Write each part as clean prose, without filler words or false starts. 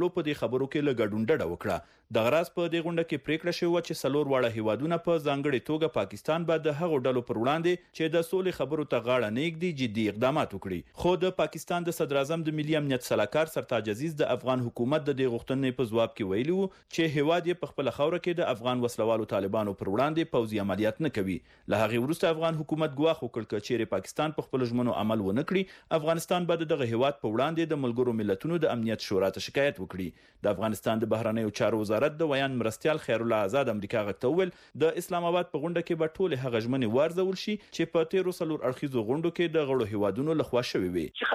کولو په دې خبرو کې له ګډون ډډه وکړه. د غراس په دې غونډه کې پریکړه شوې چې 4 واړه هیوادونه په ځانګړي توګه پاکستان به د هغو ډلو پر وړاندې چې د سولې خبرو ته غاړه نه ږدي جدي اقدامات وکړي. خو د پاکستان د صدر اعظم د ملي امنیت سلاکار سرتاج عزیز د افغان حکومت د دې غوښتنې په ځواب کې ویلي وو چې هیواد یې په خپل خوره کې د افغان وسلوالو طالبانو پر وړاندې پوځي عملیات نه کوي. له هغې وروسته افغان حکومت ګواښ وکړ چې چیرې پاکستان په خپل ژمنو عمل ونه کړي افغانستان به دغه هیواد په وړاندې د ملګرو ملتونو د امنیت شورا ته شکایت وکړي. د افغانستان د بهرنیو چارو وزارت د ویان مرستیال خیر الله آزاد امریکا غږ ته وویل د اسلام آباد په غونډه کې به ټول هغه ژمنې وارزول شي چې په 13 اړخیزو غونډو کې د غړو هیوادونو لخوا شوې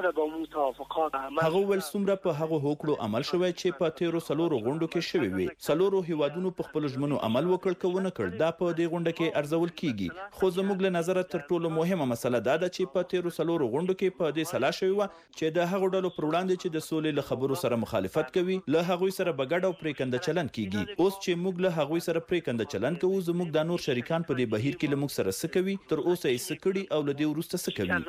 وي. هغه ول څومره په هغه هوکړو عمل شوی چې په 13 غونډو کې شوې وي. 4 هیوادونو په خپل ژمنو عمل وکړ کوونه کړ دا په دې غونډه کې ارزول کیږي. خو زموږ له نظر تر ټولو مهمه مسله دا ده چې په 13 غونډو کې په دې سلا شوی و چې د هغو ډلو پر وړاندې چې د سولې له خبرو سره مخالفت کوي له هغوی سره بغډ او پریکنده چلند کیږي. اوس چې موږ له هغوی سره پریکنده چلند کوو زموږ د نور شریکان په دې بهیر کې له موږ سره سکوي تر اوسه یې سکړي او له دې وروسته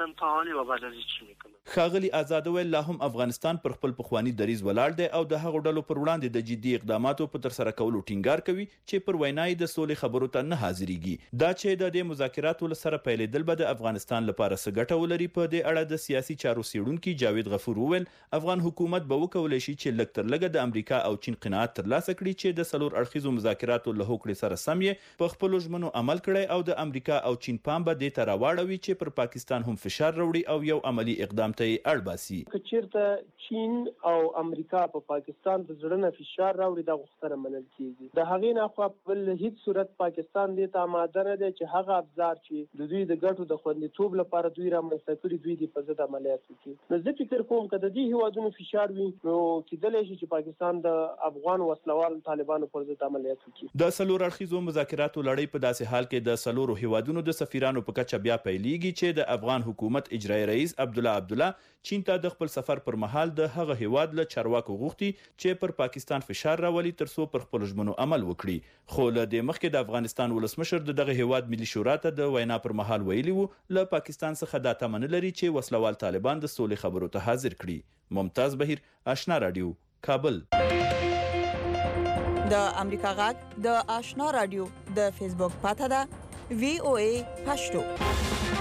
سکوي. ښاغلي آزاد ویل لا هم افغانستان پر خپل پخوانی دریځ ولاړ دی او د هغو ډلو پر وړاندې د جدي اقداماتو په تر سره کولو ټینګار کوي چې پر وینای د سولې خبرو ته نه حاضرېږي. دا چې د دې مذاکراتو سره پیلېدل به د افغانستان لپاره څه ګټه ولري په دې اړه د سیاسي چارو څېړونکي جاوید غفور وویل افغان حکومت به وکولای شي چې لږ تر لږه د امریکا او چین قناعت ترلاسه کړي چې د 4 اړخیزو مذاکراتو له هوکړې سره سم یې په خپلو ژمنو عمل کړی او د امریکا او چین پام به دې ته راواړوي چې پر پاکستان هم فشار راوړي او یو عملی اقدام ته یې اړ باسي. که چیرته چین او امریکا په پاکستان د زړه فشار راوړي دا غوښتنه منل کیږي. د هغې نه خو په هیڅ صورت پاکستان دې ته آماده نه دی چې هغه ابزار چې د دوی د ګټو د خوندیتوب لپاره دوی رامنځته کړي دوی د په ضد عملیات وکړي. نو زه فکر کوم که د دې هیوادونو فشار وي نو کېدلی شي چې پاکستان د افغان وسلوال طالبانو پر ضد عملیات وکړي. د 4 اړخیزو مذاکراتو لړۍ په داسې حال کې د 4 هیوادونو د سفیرانو په کچه بیا پیلېږي چې د افغان حکومت اجرایي رئیس عبدالله چین ته د خپل سفر پر مهال د هغه هیواد له چارواکو غوښتي چې پر پاکستان فشار راولي ترڅو پر خپل ژمنو عمل وکړي. خو له دې مخکې د افغانستان ولسمشر دغه هیواد ملي شورا ته د وینا پر مهال ویلي وو له پاکستان څخه دا تمه لري چې وسلوال طالبان د سولې خبرو ته حاضر کړي. ممتاز بهیر آشنا رادیو کابل. د امریکا غږ د آشنا رادیو د فیسبوک پاته ده VOA پښتو.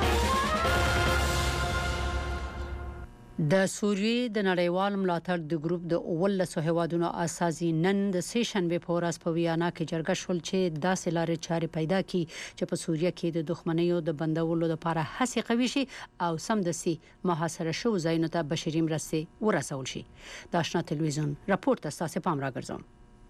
د سوریې د نړیوال ملاتړ د ګروپ د 18 هیوادونو اساسي نن د سیشنبه په ورځ په ویانا کې جرګه شول چې داسې لارې چارې پیدا کړي چې په سوریه کې د دښمنیو د بندولو لپاره هڅې قوي شي او سمدستي محاصره شوو ځایونو ته بشري مرستې ورسول شي. د آشنا تلویزیون راپور ته تاسو پام راګرځوم.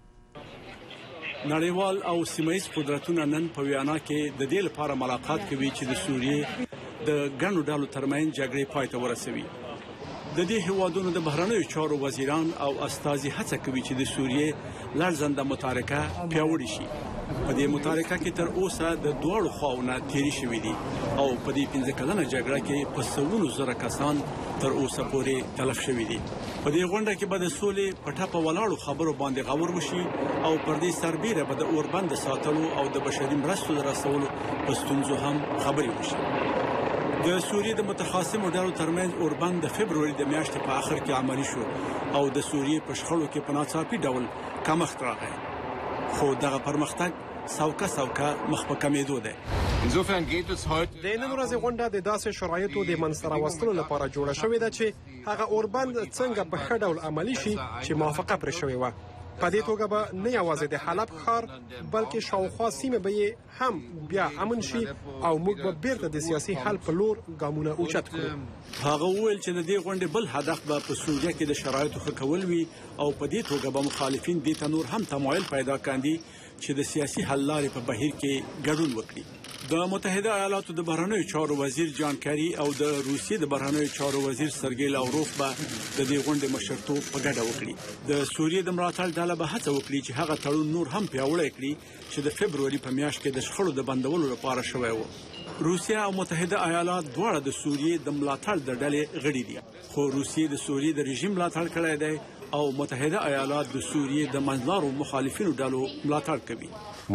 نړیوال او سیمایي قدرتونه نن په ویانا کې د دې لپاره ملاقات کوي چې د سوریې د ګڼو ډلو ترمنځ جګړې پای ته ورسوي. د دې هیوادونو د بهرنیو چارو وزیران او استازي هڅه کوي چې د سوریې لړزنده متارکه پیاوړې شي. په دې متارکه کې تر اوسه د دوړو خواونه تیری شوې دي او په دې 15 کلنه جګړه کې په سوونو زره کسان تر اوسه پورې تلف شوي دي. په دې غونډه کې به د سولې په ټاپه ولاړو خبرو باندې غور وشي او پر دې سربېره به د اوربند ساتلو او د بشري مرستو رسولو په ستونزو هم خبرې وشي. د سوریې د متخاصمو ډلو ترمنځ اوربند د فبروري د میاشتې په آخر کې عملي شو او د سوریې په شخړو کې په ناڅاپي ډول کمښت راغی. خو دغه پرمختګ سوکه مخ په کمېدو دی. د نن ورځې غونډه د داسې شرایطو د منځته راوستلو لپاره جوړه شوې ده چې هغه اوربند څنګه په ښه ډول عملي شي چې موافقه پرې شوې وه. په دې توګه به نه یوازې د حلب ښار بلکې شاوخوا سیمه به هم بیا امن شي او موږ به بیرته د سیاسي حل په لور ګامونه اوچت کړو. هغه وویل چې د دې غونډې بل هدف به په سوریه کې د شرایطو ښه کول وي او په دې توګه به مخالفین دې ته نور هم تمایل پیدا کاندي چې د سیاسي حل لارې په بهیر کې ګډون وکړي. د متحده ایالاتو د بهرنیو چارو وزیر جان کری او د روسیې د بهرنیو چارو وزیر سرګی لاوروف به د دې غونډې مشرتوب په ګډه وکړي. د سوریې د ملاتړ ډله به هڅه وکړي چې هغه تړون نور هم پیاوړی کړي چې د فبروري په میاشت کې د شخړو د بندولو لپاره شوی و. روسیا او متحده ایالات دواړه د سوریې د ملاتړ د ډلې غړي دي. خو روسیې د سوریې د رژیم ملاتړ کړی دی او متحده ایالات د سوریې د منځلارو مخالفینو ډلو ملاتړ کوي.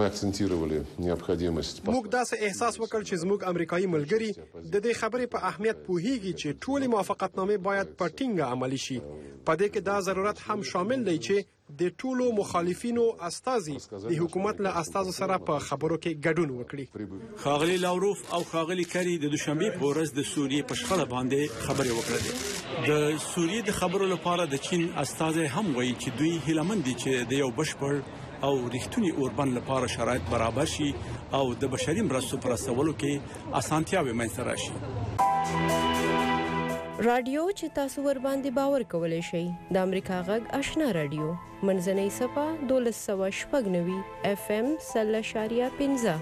موږ داسې احساس وکړ چې زموږ امریکایي ملګري د دې خبرې په اهمیت پوهیږي چې ټولې موافقتنامې باید په ټینګه عملي شي. په دې کې دا ضرورت هم شامل دی چې د ټولو مخالفینو استازي د حکومت له استازو سره په خبرو کې ګډون وکړي. ښاغلي لاوروف او ښاغلي کری د دوشنبه په ورځ د سوریې په شخړه باندې خبرې وکړې. د سوریې د خبرو لپاره د چین استازي هم وایي چې دوی هیلهمند دي چې د یو بشپړ او ریښتونی اوربند لپاره شرایط برابر شي او د بشري مرستو پر رسولو کې اسانتیاوې منځته راشي. رادیو چې تاسو ور باندې باور کولای شئ د امریکا غږ آشنا رادیو منځنۍ صفه 1290 FM 0.15.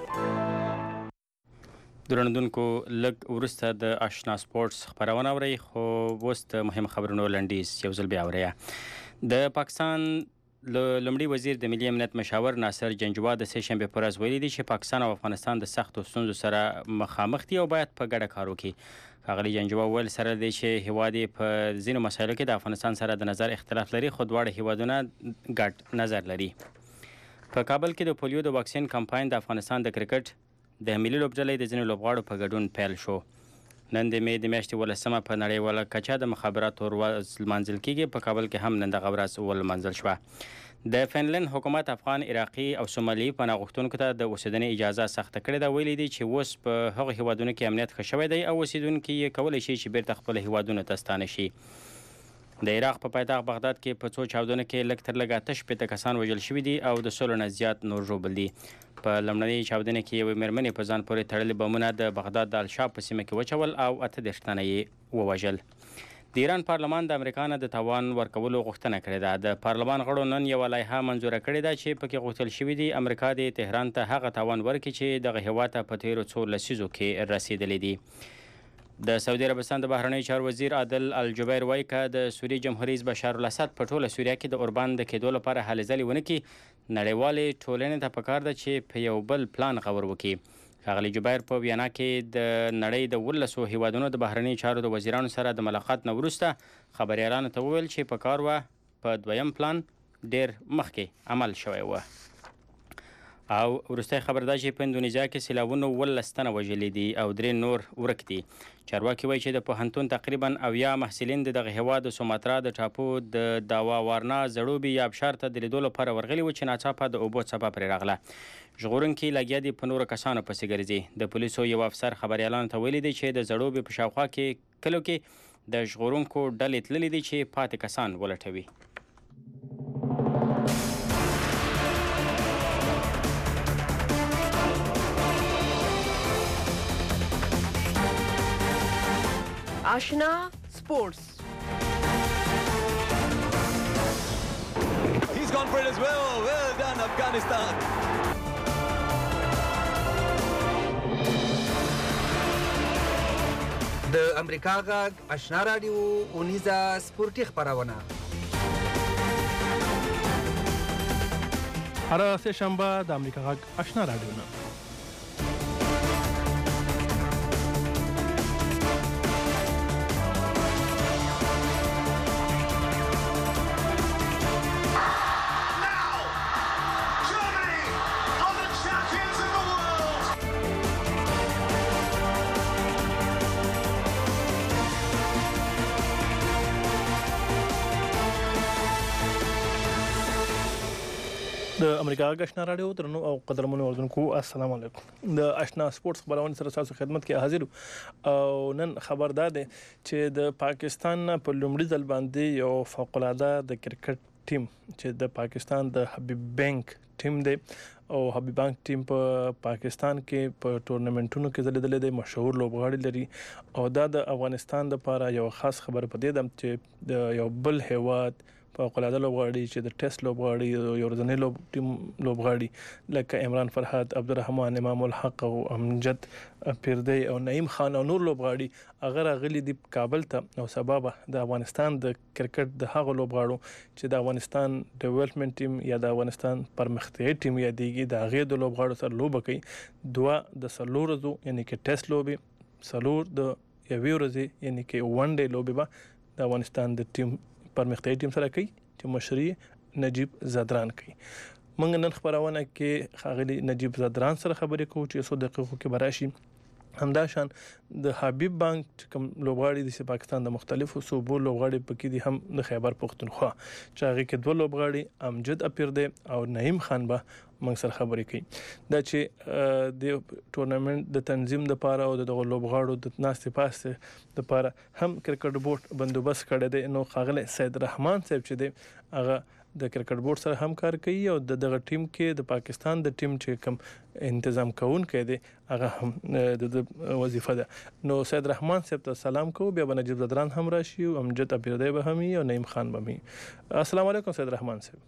درنوونکو لږ ورسته د آشنا سپورتس خبرونه اوري خو وست مهم خبرونه لنډیز یو ځل بیا اوري. د پاکستان لومړي وزیر د ملي امنیت مشاور ناصر جنجوا د سه شنبه پر ورځ ویلي دي چې پاکستان او افغانستان د سختو ستونزو سره مخامخ دي او باید په ګډه کار وکړي. ښاغلي جنجوا ویل سره دی چې هیواد په ځینو مسایلو کې د افغانستان سره د نظر اختلاف لري خو دواړه هیوادونه ګډ نظر لري. په کابل کې د پولیو د واکسین کمپاین د افغانستان د کرکټ د ملي لوبډلې د ځینو لوبغاړو په ګډون پیل شو. نن د مې د میاشتې 18 په نړیواله کچه د مخابراتو ورځ لمانځل کیږي. په کابل کې هم نن دغه ورځ ولمانځل شوه. د فنلند حکومت افغان، عراقي او سومالي پناه غوښتونکو ته د اوسېدنې اجازه سخته کړې ده. ویلي دي چې اوس په هغو هیوادونو کې امنیت ښه شوی دی او اوسېدونکي یې کولی شي چې بیرته خپلو هیوادونو ته ستانه شي. د عراق په پایتخت بغداد کې په څو چاودنو کې لږ تر لږه 8 کسان وژل شوي دي او د 100 نه زیات نور ژوبل دي. په لومړنۍ چاودنې کې یوې مېرمنې په ځان پورې تړلي بمونه د بغداد د الشاب په سیمه کې وچول او 38 تنه یې ووژل. د ایران پارلمان د امریکا نه د تاوان ورکولو غوښتنه کړې ده. د پارلمان غړو نن یوه لایحه منظوره کړې ده چې پکې غوښتل شوي دي امریکا د تهران ته هغه تاوان ورکړي چې دغه هیواد ته په تیرو څو لسیزو کې رسېدلی دي. د سعودي عربستان د بهرنیو چارو وزیر عادل الجبیر وایي که د سوریې جمهور رئیس بشار الاسد په ټوله سوریه کې د اوربند د کېدو لپاره هلې ځلې ونه کړي، نړیوالې ټولنې ته پکار ده چې په یو بل پلان غور وکړي. ښاغلي جبیر په ویانا کې د نړۍ د 19 هیوادونو د بهرنیو چارو د وزیرانو سره د ملاقات نه وروسته خبریالانو ته وویل چې پکار وه په دویم پلان ډیر مخکې عمل شوی و. او وروستی خبر دا چې په اندونیزیا کې سیلابونو 19 تنه وژلي دي او 3 نور ورک دي. چارواکي وایي چې د پوهنتون تقریبا 80 محصلین د دغه هیواد د سوماترا د ټاپو د داوا وارنا زړوبي یا ابشار ته د لیدو لپاره ورغلي و چې ناڅاپه د اوبو څپه پرې راغله. ژغورونکي لګیا دي په نورو کسانو پسې ګرځي. د پولیسو یو افسر خبریالانو ته ویلي دی چې د زړوبي په شاوخوا کې کلو کې د ژغورونکو ډلې تللي دي چې پاتې کسان ولټوي. آشنا سپورتس. He's gone for it as well. Well done, Afghanistan. د امریکا غږ آشنا رادیو اونیزه سپورتي خبرونه هر سه شنبه د امریکا غږ آشنا رادیو نه د امریکا غږ آشنا رادیو درنو او قدرمنو اوردونکو السلام علیکم. د آشنا سپورتس خبرونه سره تاسو خدمت کې حاضر او نن خبر ده چې د پاکستان په لومړي ځل باندې یو فوق العاده د کرکټ ټیم چې د پاکستان د حبیب بانک ټیم دی او حبیب بانک ټیم په پاکستان کې په ټورنمنټونو کې ځلیدل دي، مشهور لوبغاړي لري او دا د افغانستان لپاره یو خاص خبر پدې ده چې د یو بل هیواد فوق العاده لوبغاړي چې د ټیسټ لوبغاړي یو ورځنی لوبغاړي لکه عمران فرحات، عبدالرحمن امام الحق او امجد پیردی او نعیم خان او نور لوبغاړي هغه راغلي دي کابل ته او سبب د افغانستان د کرکټ د هغو لوبغاړو چې د افغانستان ډیولپمنٹ ټیم یا د افغانستان پرمختیايي ټیم یادېږي د هغې د لوبغاړو سره لوبه کوي. دوه د څلور ورځو یعنی کې ټیسټ لوبې، څلور د یوې ورځې یعنی کې ون ډے لوبې به د افغانستان د ټیم پرمختیايي ټیم سره کوي چې مشري نجیب زادران کوي. موږ نن خبرونه کې ښاغلي نجیب زادران سره خبرې کوو چې 100 دقیقو کې براشي. همدا شان د حبیب بانک کوم لوبغاړي د پاکستان د مختلفو صوبو لوبغاړي پکې دي هم د خیبر پختونخوا چې هغه کې دوه لوبغاړي امجد اپیرده او نعیم خان به موږ سره خبرې کوي. دا چې د ټورنمنت د تنظیم لپاره او د لوبغاړو د ناستې پاسته لپاره هم کرکټ بورډ بندوبست کړی دی. نو ښاغلی سید رحمان صاحب چې دی هغه د کرکټ بورډ سره همکار کوي او دغه ټیم کې د پاکستان د ټیم چې کوم تنظیم کوونکی دی هغه هم د وظیفه ده. نو سید رحمان صاحب ته سلام کوو. بیا به نجیب زادران هم راشي او امجد اپیرده به هم او نعیم خان به هم. السلام علیکم سید رحمان صاحب.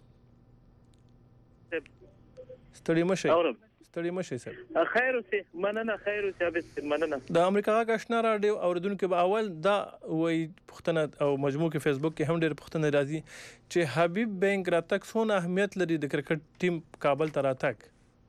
ستړي مشه صاحب. خیر اوسه مننه. خیر اوسه مننه. د امریکا غږ آشنا رادیو اوریدونکو به اول دا وای پښتنه او مجموع کې فیسبوک کې هم ډېر پښتنه راځي چې حبیب بانک راتګ څونه اهمیت لري د کرکټ ټیم کابل ته راتګ.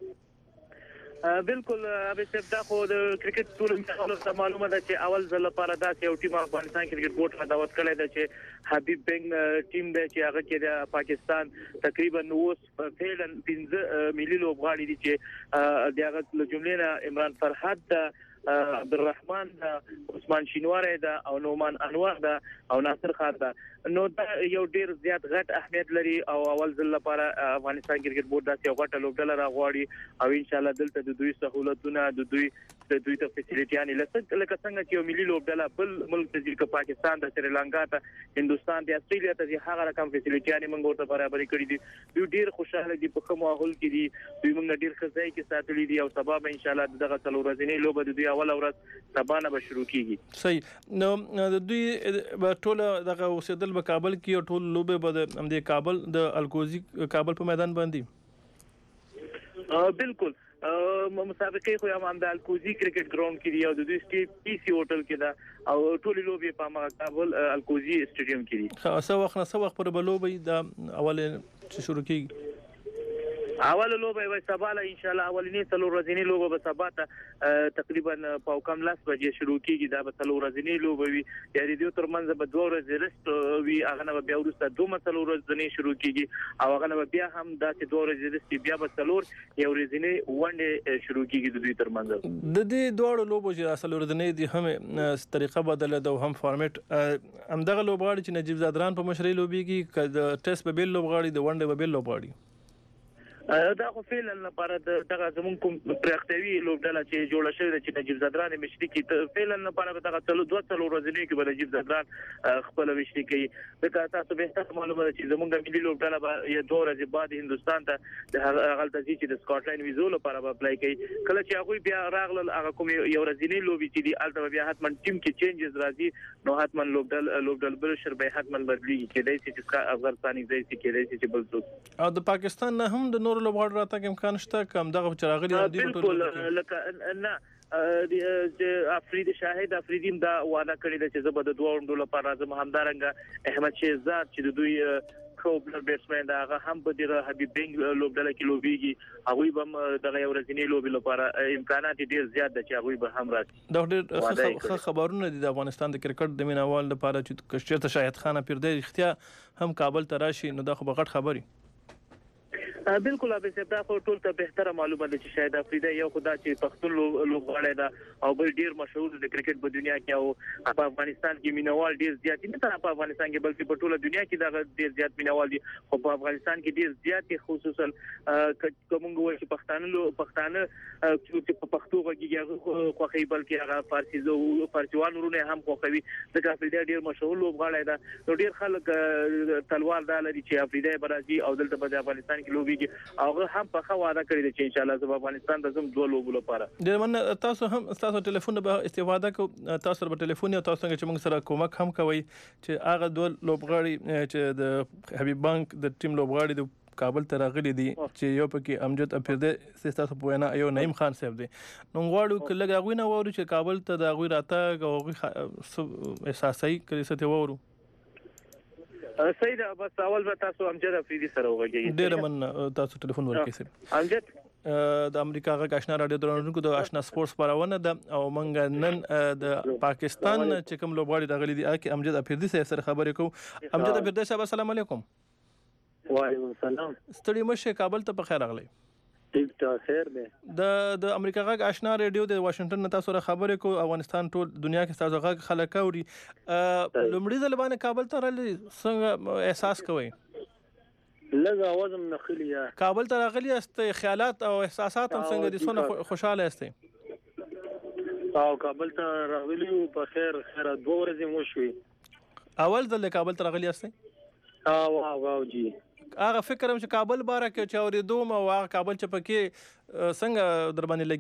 بالکل ابي صاحب دا خو د کرکټ ټولنې ته معلومه ده چې اول ځل لپاره دا یو ټیم افغانستان کرکټ بورډ دعوت کړی دی چې حبیب بانک ټیم دی چې هغه کې د پاکستان تقریبا 90 فعلا 15 ملي لوبغاړي دي چې دغه جملې نه عمران فرحت عبدالرحمن عثمان شینواری دا او نومان انور دا او ناصر خان دا. نو دا یو ډیر زیات غټ اهمیت لري او اول ځل لپاره افغانستان کرکټ بورډ دا یو غټ لوبډله راغواړي او ان شاء الله دلته د دوی سہولتونه د دوی ته فیسیلیټیانې لکه څنګه چې یو ملي لوبډله بل ملک ته ځي پاکستان د سریلانکا ته هندستان ته استرالیا ته هغه رقم فیسیلیټیانې موږ ورته برابرې کړې دي. دوی ډیر خوشاله دي په کوم ماحول کې دي. دوی موږ ډیر ښه ځای کې ساتلي دي او سبا به ان شاء الله دغه څلور ورځې لوبه د دوی اول ورځ سبا نه به شروع کیږي. صحیح. نو د دوی ټول دغه اوسېدل په کابل کې او ټول لوبه به د کابل د الکوزي کابل په میدان باندې. بالکل مسابقه خو هم د الکوزي کرکټ ګراوند کې دی او د دوی پی سی هوټل کې ده او ټول لوبي په کابل الکوزي سټیډیم کې دي. څو وخت پر بلوبې د اول چې شروع کیږي اول لوبه وي سبا له ان شاء الله اولنی څلور ورځې لوبه به سبا ته تقریبا په کم لاس بجې شروع کیږي. دا به څلور ورځې لوبه وي یعنی دوی ترمنځ به دوه ورځې رست وي. هغه نه بیا ورسته دوه څلور ورځې شروع کیږي او هغه نه بیا هم داسې دوه ورځې رست بیا به څلور یو ورځې ونډه شروع کیږي د دوی ترمنځ. د دې دوه لوبو چې څلور ورځې دي هم طریقه بدله ده او هم فارمیټ همدغه لوبغاړي چې نجیب زادران په مشرۍ لوبيږي کله ټیسټ به بیل لوبغاړي د ونډه به بیل لوبغاړي. دا خو فعلا لپاره دغه زمون کوم پرختوي لوبډله چې جوړه شوې ده چې نجیب زادران مشري کې فعلا لپاره دغه دوه څلور ورځې کې به نجیب زادران خپل مشري کوي. دا تاسو به تاسو معلومه ده چې زمونږ ملي لوبډله به یو دوه ورځې بعد هندستان ته د هغه ته چې د سکاټلند ویزو لپاره به اپلای کوي. کله چې هغه بیا راغلل هغه کوم یو ورځې لوبي چې دی البته بیا حتما ټیم کې چینجز راځي نو حتما لوبډل بلشر به حتما بدلیږي چې دای چې افغانستاني ځای چې بل څه او د پاکستان نه هم د نور لوبغاړو راتګ امکان شته کوم دغه چراغلي دی بالکل لکه نه افریدی شاهد افریدیم دا وعده کړی چې زه به د دوه ډول لپاره راځم. همدارنګه احمد شهزاد چې د دوی کوبلر بیټسمن دا هغه هم په دغه حبیب بانک لوبډله کې لوبيږي. هغه به دغه ورځنی لوبي لپاره امکانات ډیر زیات دي چې هغه به هم راځي. دا ډیر خبرونه دي د افغانستان د کرکټ د مینوال لپاره چې کشته شاهد خان پیرده اختیا هم کابل ته راشي نو دا خو بغټ خبري. بالکل ابي صاحب دا ټول ته بهتره معلومه ده چې شاید افریدی یو خدای چې پښتون لوبغاړی ده او بل ډیر مشهور د کرکټ په دنیا کې او په افغانستان کې مینوال ډیر زیات دي. نه تر په افغانستان کې بلکې په ټوله دنیا کې دا ډیر زیات مینوال دي او په افغانستان کې ډیر زیات خصوصا کومه وایي چې پښتانه چې په پښتو کې خوخي بلکې هغه فارسیوان ورونه هم خوخوي. د افریدی ډیر مشهور لوبغاړی ده نو ډیر خلک تلوار دا لري چې افریدی برازي او دلته په افغانستان کې لوبي هغه هم په خوا وعده کړی دی چې ان شاء الله زه افغانستان ته زم دوه لوبو لپاره. ډیر مننه. تاسو هم تاسو ټلیفون به استفاده کو تاسو په ټلیفون او تاسو څنګه چې موږ سره کومک هم کوي چې هغه دوه لوبغاړي چې د حبیب بانک د ټیم لوبغاړي د کابل ته راغلي دي چې یو پکې امجد اپیرده تاسو په وینا یو نعیم خان صاحب دی نو غواړو کله هغه نه ووري چې کابل ته د هغه راتګ او احساسي کړي څه ته وورو. صحیح ده. بس اول به تاسو امجد افریدي سره وغږیږئ. ډیر مننه. تاسو ټلیفون ورکړئ. امجد د امریکا غږ آشنا رادیو درونکو د آشنا سپورتس خبرونه ده او مونږ نن د پاکستان چې کوم لوبغاړي راغلي دي اکی امجد افریدي سره خبرې کوو. امجد افریدي صاحب السلام علیکم. وعلیکم السلام. ستړي مشه کابل ته په خیر راغلی. ټیک ټاک خیر دی. د امریکا غږ آشنا رادیو د واشنگټن نه تاسو سره خبرې کوو. افغانستان ټول دنیا کې تاسو غږ خلک اوري. لومړی ځل باندې کابل ته راغلی څنګه احساس کوئ؟ لږ اوازم نخلی یا کابل ته راغلی است خیالات او احساسات هم څنګه دي څونه خوشاله یاستئ؟ او کابل ته راغلی په خیر 2 ورځې مو شوي. اول ځل کابل ته راغلی یاستئ؟ واو جی هغه فکر هم چې کابل باره کې چې اورېدوم او هغه کابل چې پکې څنګه در باندې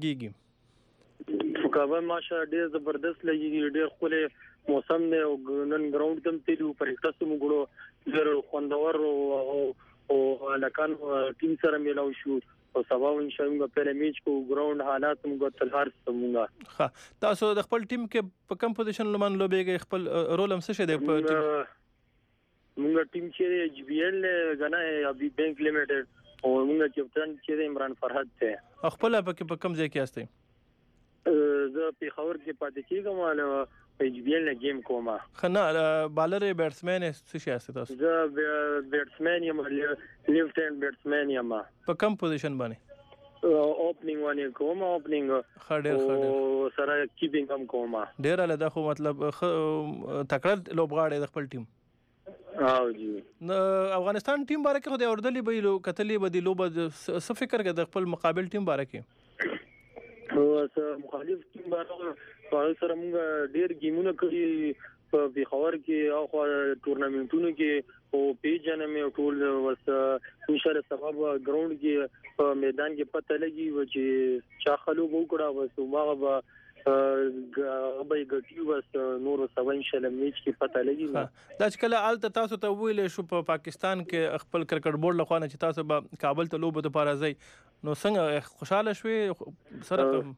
لګیږي؟ کابل ماشه ډېر زبردست لګیږي، ډېر ښکلی موسم دی او نن ګراوند ته تلو پریکټس مو ګړو ډېر خوندور او لکان ټیم سره میلاو شو او سبا ان شاء الله په میچ کو ګراوند حالات موږ تلهار سمونګه. ها تاسو د خپل ټیم کې په کوم پوزیشن لمن لوبېږئ؟ خپل رول هم څه شه دی په ټیم؟ موږ ټیم چې ایچ بی ایل غنا ابي بانک لیمیټډ او موږ کپټن چې عمران فرحت ته. خپل په کوم ځای کې یاستئ؟ زه په خبر کې پاتې کېږم او ایچ بی ایل نه گیم کوم. خنا بالر بیټسمن څه شي یاست تاسو؟ زه بیټسمن یم، لیفت هاند بیټسمن یم. په کوم پوزیشن باندې؟ اوپننګ باندې کوم، اوپننګ خډر سره کیپینګ هم کوم. ډیر له دا خو مطلب تکړه لوبغاړي د خپل ټیم. او جی افغانستان ټیم باره کې خو د اوردلی به لو کتلې به د لوب څه فکر کې د خپل مقابل ټیم باره کې؟ او مخالف ټیم باره سره موږ ډیر گیمونه کړی په بخور کې او ټورنمنټونو کې او پیجن مې ټول وس ان شاء الله سبب ګراوند کې په میدان کې پته لګي چې چا خلو وکړه وس هغه به ګټي وس نور سبا ان شاء الله میچ کې پته لګي. دا چې کله آلته تاسو ته ویل شو په پاکستان کې خپل کرکټ بورډ لخوا چې تاسو به کابل ته لوبه لپاره ځئ نو څنګه خوشاله شوي سره؟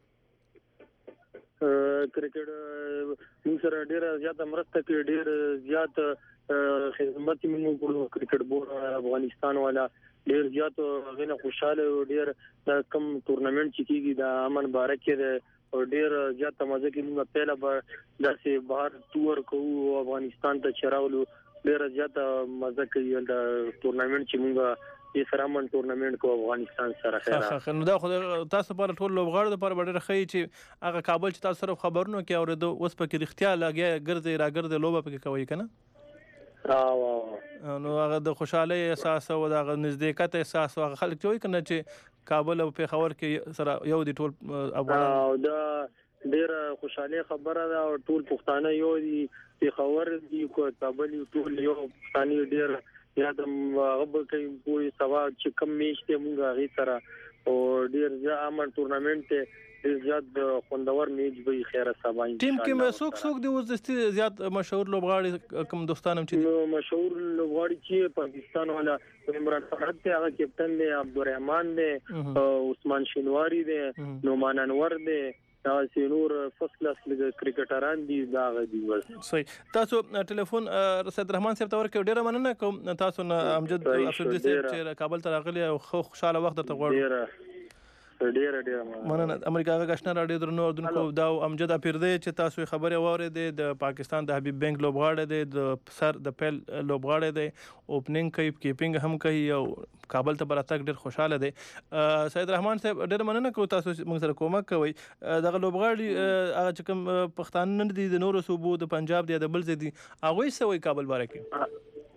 کرکټ موږ سره ډیر زیات مرسته کوي، ډیر زیات خدمت موږ کوو. کرکټ بورډ افغانستان والا ډیر زیات غنه خوشاله او ډیر کم تورنمنت چې کیږي د امن بارک کې او ډیر زیات مزه کې موږ پهلا به داسې بهر تور کوو افغانستان ته چراولو ډیر زیات مزه کوي د تورنمنت چې موږ یې سرامن تورنمنت کو افغانستان سره خیره. نو دا خو تاسو په ټول لوبغاړو لپاره ډېر ښه چې هغه کابل چې تاسو سره خبرونه کې اورېدو اوس پکې رښتیا لګیا ګرځي راګرځي لوبه پکې کوي کنه؟ نو هغه د خوشحالۍ احساس او د نزدېکت احساس او خلک چې وایي کنه چې کابل او پیښور کې سره یو دي ټول افغانان. او دا ډېر خوشحالي خبره ده او ټول پښتانه یو دي، پیښور دي کو کابل ټول یو پښتانه ډېر یادم غب کوي کوی سوا چې کم میچ ته موږ غي سره او ډیر ځا امن تورنمنت ډیر زیات خوندور میچ به خیره سبا ان ټیم کې څوک دی اوس زیات مشهور لوبغاړي کوم دوستانم چې مشهور لوبغاړي چې پاکستان والا عمران فرحت ته هغه کپټن دی، عبدالرحمن دی، عثمان شینواری دی، نومان انور دی، دا سینور فرست کلاس کرکټران دي دا غدي بس. صحیح. تاسو ټلیفون سید رحمان صاحب ته ورکړ ډیره مننه کوم. تاسو نه امجد افریدي صاحب چې کابل ته راغلی او خوشاله وخت ته غواړم. ډیر مننه. امریکا غږ آشنا رادیو درنو اردوونکو دا امجد افریدي چې تاسو خبرې واورېدې د پاکستان د حبیب بانک لوبغاړی دی، د سر د پیل لوبغاړی دی، اوپننګ کوي، کیپینګ هم کوي او کابل ته براتګ ډیر خوشاله دی. سید رحمان صاحب ډیر مننه کوم تاسو موږ سره کومک کوي. دغه لوبغاړي هغه چې کوم پښتانه نه دي د نورو صوبو د پنجاب دی د بل ځای دي هغوی څه وایي کابل باره کې؟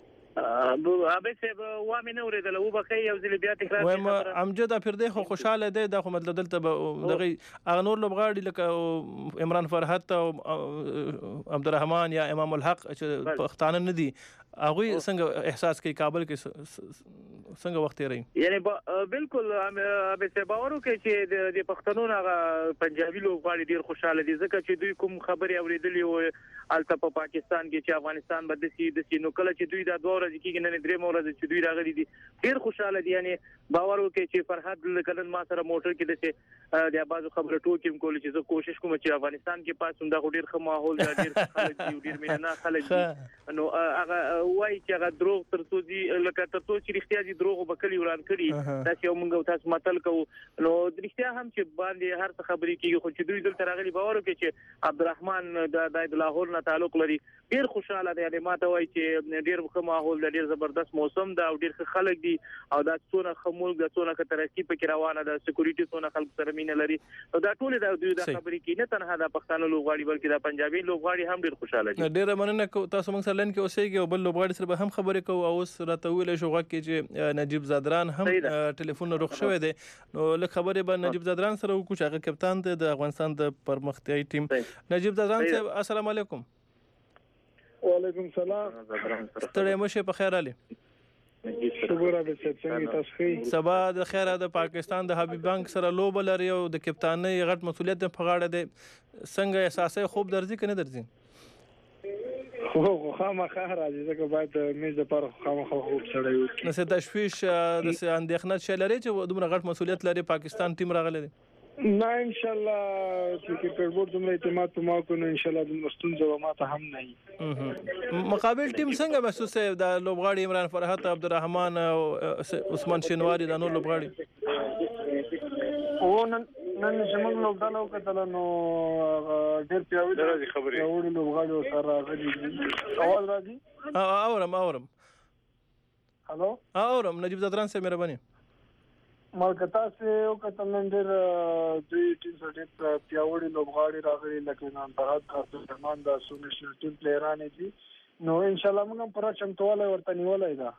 ابي صاحب وامه نه ورېدل او بخې یو ځل بیا تکرار وایم امجد افریدي خو خوشاله دی دا خو مطلب دلته دغه هغه نور لوبغاړي لکه عمران فرحت او عبدالرحمن یا امام الحق چې پښتانه نه دي هغوی څنګه احساس کوي کابل کې څنګه وخت یې یعنی بالکل ابي صاحب باور کوي چې د پښتنو هغه پنجابي لوبغاړي ډیر خوشاله دي ځکه چې دوی کوم خبري اوریدلې او الته په پاکستان کې چې افغانستان باندې د نو کله چې دوی دا دوه ورځې کې نه درې ورځې چې دوی راغلي دي ډیر خوشاله دي. یعنی باور وکړي چې فرحت کلن ما سره موټر کې دسه د بازو خبره ټوکیم کول چې زه کوشش کوم چې افغانستان کې پاسوم دا ډیر ښه ماحول دا ډیر خلک دي ډیر مینه خلک دي نو هغه وایي چې هغه دروغ ترڅو دي لکه ترڅو چې رښتیا دي دروغ وبکلی وران کړي دا چې موږ تاسو متل کوو نو رښتیا هم چې باندې هر څه خبرې کیږي خو چې دوی دلته راغلي باور وکړي چې عبدالرحمن د لاهور نه تعلق لري ډیر خوشاله دی یعنی ماته وایي چې ډیر ښه ماحول دی ډیر زبردست موسم دی او ډیر ښه خلک دي او دا څونه خمول د څونه ښه ترقي پکې روانه ده سکیورټي څونه خلک سره مینه لري او دا ټول د دوی د خبرې کې نه تنها د پښتانه لوبغاړي بلکې د پنجابي لوبغاړي هم ډیر خوشاله دي ډیر مننه تاسو موږ سره لن کې اوسېږي او بل لوبغاړي سره به هم خبرې کوو او اوس راته ویل شو غواړي چې نجیب زادران هم ټلیفون رخ شوی دی نو لکه خبرې به نجیب زادران سره وکړو چې هغه کپتان دی د افغانستان د پرمختیايي ټیم نجیب زادران صاحب السلام علیکم وعلیکم السلام ستړی مشه په خیر علي شکر به څنګه تاسو سبا د خیره د پاکستان د حبیب بانک سره لوب لري او د کپتانۍ غټ مسولیت په غاړه دی څنګه احساسې خوب درځي کنه درځي خو خامخا راځي ځکه باید میز د پر خامخا خوب سره وي نو څه تشویش د اندېښنه چې لري چې دومره غټ مسولیت لري پاکستان ټیم راغلی دی نه ان شاء الله چې کرکټ بورډ دومره اعتماد په ما کو نو ان شاء الله د مستونزه و ما ته هم نه مقابل ټیم څنګه محسوس دی د لوبغاړي عمران فرحت عبدالرحمن او عثمان شینواری د نور لوبغاړي او نن زموږ لوبډله وکتل نو ډېر پیاوړي خبرې لوبغاړي سره راغلي اواز راځي اورم هالو اورم نجیب زادران صاحب مهرباني مالکتا سه وکتل نن ډېر دوی ټیم سره پیاوړي لوبغاړي راغلي لکه نن فرحت عبدالرحمن د سونیشنل ټیم پلیران دي نو ان شاء الله موږ پر چمتواله ورته نیولای دا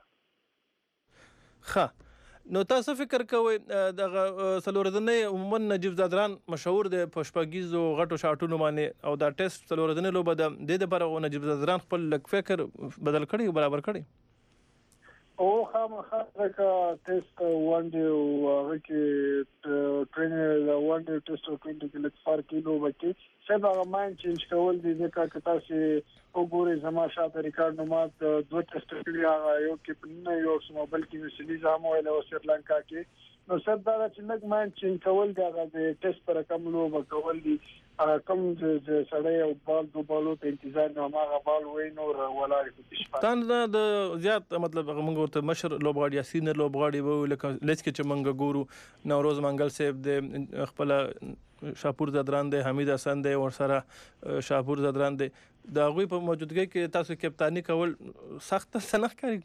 نو تاسو فکر کوئ د سلورځنې عموما نجیب زادران مشهور دی په شپږیزو غټو شاټونو باندې او دا ټیسټ سلورځنې لوبه د دې لپاره نجیب زادران خپل فکر بدل کړي برابر کړي او خامخا کا ټیسټ وان ډے او کې ټرینر وان ډے ټیسټ او 20 کې لږ فرق کیلو بچي سبا ماین چینج کول دي ځکه تاسو وګورئ زما شاته ریکارډ نو مات دوه ټیسټ کړی یو کې نه یو سم بلکې وسلی زمو له سریلانکا کې نو سب دا چې لږ ماین چینج کول دا د ټیسټ پر کوم لو وکول دي کوم د سړی او بال دو بالو ته انتظار نو هغه بال وای نو ولاري په پښتون د زیات مطلب موږ ورته مشر لوبغاړي یا سینر لوبغاړي وو لکه لکه چې موږ ګورو نوروز منګل صاحب د خپل شاپور زادران دی حمید حسن دی او سره شاپور زادران دی دا غوي په موجودګۍ کې تاسو کپتانی کول سخت سنخ کوي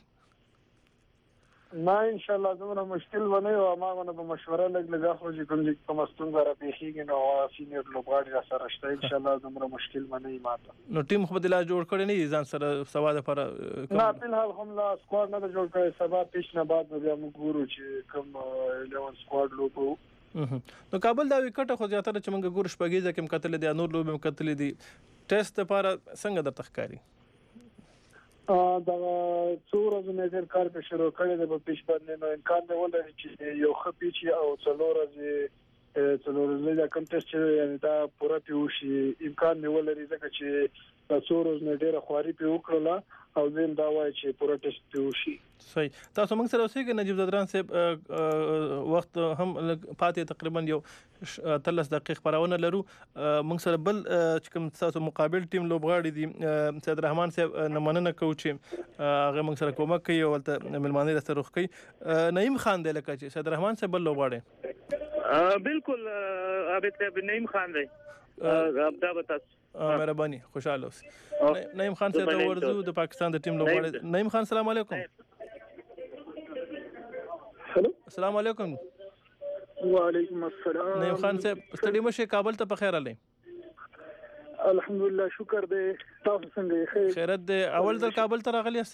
ما ان شاء الله دومره مشکل ونه او ما غو په مشوره لګا خو چې کوم چې کوم ستونزه را پیښیږي نو سینیئر لوبغاړي را سره شته ان شاء الله دومره مشکل ونه ماته نو ټیم خو د لا جوړ کړی نه ځان سره سوا د پر نه په حال هم لا سکواډ نه جوړ کړی سبا پیش نه بعد بیا موږ ګورو چې کوم 11 سکواډ لوبو نو کابل دا وکټه خو زیاتره چې موږ ګور شپږیزه کوم کتل دي نور لوبم کتل دي ټیسټ لپاره څنګه د تخکاری دا څوره د نظر کار په شروع کړی د پیش باندې نو امکان دی ولري چې یو خپيچي او څلور د کوم ټیسټ یعنی دا پوره پیوشي امکان دی ولري ځکه چې څوره د ډیره خواري په وکړه او زم دا وایي چې پوره ټیسټ پیوشي صحیح تاسو موږ سره اوسئ نجیب زادران صاحب وخت هم پاتې تقریبا یو 30 دقیقې خبرونه لرو موږ سره بل چې کوم تاسو مقابل ټیم لوبغاړي دي سید رحمان صاحب نمننه کوچ هغه موږ سره کومک کوي او ملمانه سره روخ کوي نعیم خان دی لکه چې سید رحمان صاحب بل لوبغاړي بالکل عابد نعیم خان دی ابدا بتاس مهرباني خوشاله اوسئ نعیم خان صاحب ورزو د پاکستان د ټیم لوبغاړي نعیم خان السلام علیکم السلام علیکم وعلیکم السلام نعیم خان صاحب ستړي مشه کابل ته په خیر علي الحمدلله شکر دی تاسو څنګه خیرت دی اول ځل کابل ته راغلی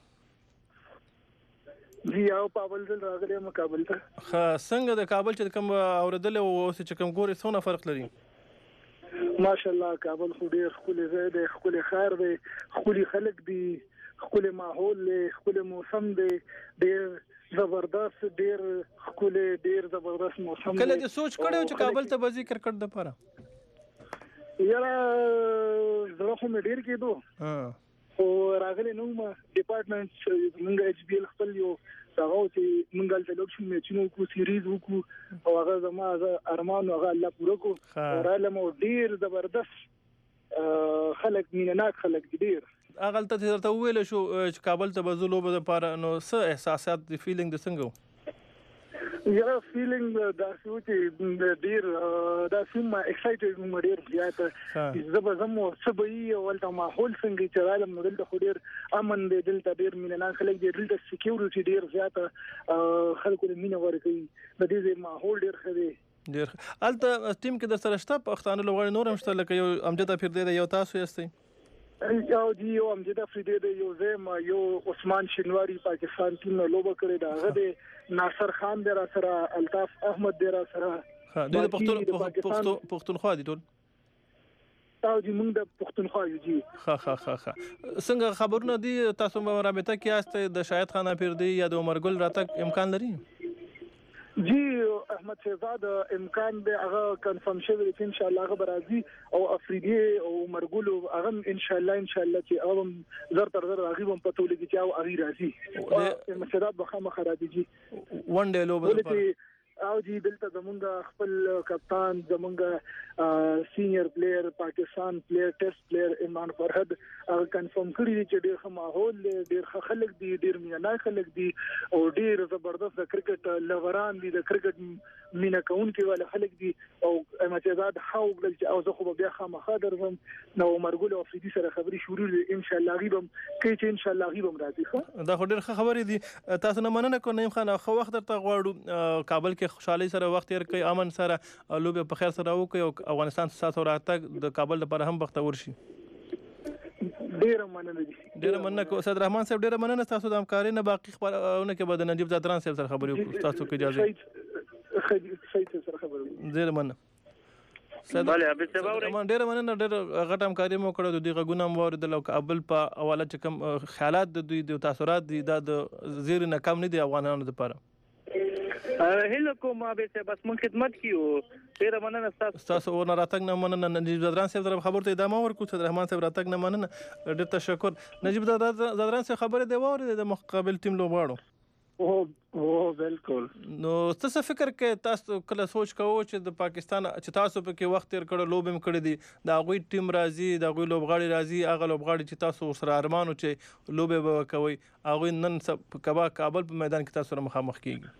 یاستئ جی او په اول ځل راغلی م کابل ته څنګه د کابل چې کوم اوردل او چې کوم ګوري څونه فرق لري ماشاءالله کابل خو ډیر خولي ځای دی خولي خیر دی خولي خلک دي خولي ماحول دی خولي موسم دی ډیر زبردست ډیر خولي ډیر زبردست موسم کله دې سوچ کړو چې کابل ته بزی کرکټ د پاره یاره زه خو مې ډیر کېدو او راغلی نو ما ډپارټمنټ موږ ایچ بي ال خپل یو هغه چې موږ د لوکشن میچونو کو سیریز وکړو او هغه زما ارمان هغه الله پوره کو رااله مو ډیر زبردست خلک مینناک خلک ډیر هغه ته ویل شو چې کابل ته به لوبه لپاره نو څه احساسات دی فیلینګ د څنګه یا فیلینګ دا څه چې ډیر دا سیم ایکسایټډ مو ډیر زیات زبردست مو سبي ولته ماحول څنګه چې عالم نو دلته خو ډیر امن دی دلته ډیر مینه خلک دی دلته سکیورټي ډیر زیات خلکو د مینه ورکوي د دې ماحول ډیر ښه دی ډیر الته ټیم کې د سره شته پښتانه لوبغاړي نور هم شته لکه یو امجد افریدی دی یو تاسو یاستئ یو دی یو امجد افریدی دی یو زم یو عثمان شینواری پاکستان ټیم لوبه کړی دا غده ناصر خان دی را سره الطاف احمد دی را سره ها د پښتونخوا دي ټول او دې موږ د پښتونخوا یو جی ها څنګه خبرونه دي تاسو په رابطه کې یاست د شاهد خان افریدی یا د عمر ګل راتګ امکان لري جی احمد شهزاد امکان به هغه کنفرم شوی چې ان شاء الله هغه راځي او افریدی او مرګولو هغه ان شاء الله چې هغه زر تر زر هغه هم پته ولګي چې هغه راځي احمد شهزاد بخامه خرابي جی ون ډے لوبه او جی دلته زمونږ خپل کپتان زمونږ سینیئر پلیئر پاکستان پلیئر ټیسټ پلیئر ایمان فرحت هغه کنفرم کړی دی چې ډیر ښه ماحول ډیر ښه خلک دي ډیر مینه خلک دي او ډیر زبردست د کرکټ لوران دي د کرکټ مینه کوونکي ول خلک دي او امتیازات حاول چې او زه خو بیا خامخا درځم نو مرګول او افریدی سره خبري شروع دي ان شاء الله غیبم کې چې ان شاء الله غیبم راځي دا خو ډیر ښه خبرې دي تاسو نه مننه کوم نیم خان خو وخت درته غواړو کابل کې خوشحالي سره وخت تیر کوي امن سره لوبه په خیر سره وکي او افغانستان ساتو راتګ د کابل لپاره هم بختور شي ډیر مننه کو صدر رحمان صاحب ډیر مننه تاسو د همکارۍ نه باقي خبرونه کې به د نجیب زادران صاحب سره خبرې وکړو تاسو کې اجازه سره خبرې ډیر مننه بله ابي سبا ډیر مننه ډیر غټ همکاري مو کړو د دې غونم اوریدل او کابل په حواله چې کوم خیالات د دوی د تاثیرات دي د زیر نه کم نه دي افغانانو لپاره هله کوم ابي سبا بس مون خدمت کیو ډیر مننه تاسو ورنه راتګ نه مننه نجیب زادران صاحب سره خبرته ادامه ورکړو صدر رحمان صاحب راتګ نه مننه ډیر تشکر نجیب زادران صاحب خبره دی وره د مقابل ټیم لوبغاړو او بالکل نو تاسو فکر کې تاسو کله سوچ کوو چې د پاکستان چې تاسو په کې وخت تیر کړو لوبم کړی دي دا غوي ټیم راځي دا غوي لوبغاړي راځي هغه لوبغاړي چې تاسو سره ارمانو چې لوبه وکوي هغه نن کابل په میدان کې تاسو سره مخامخ کیږي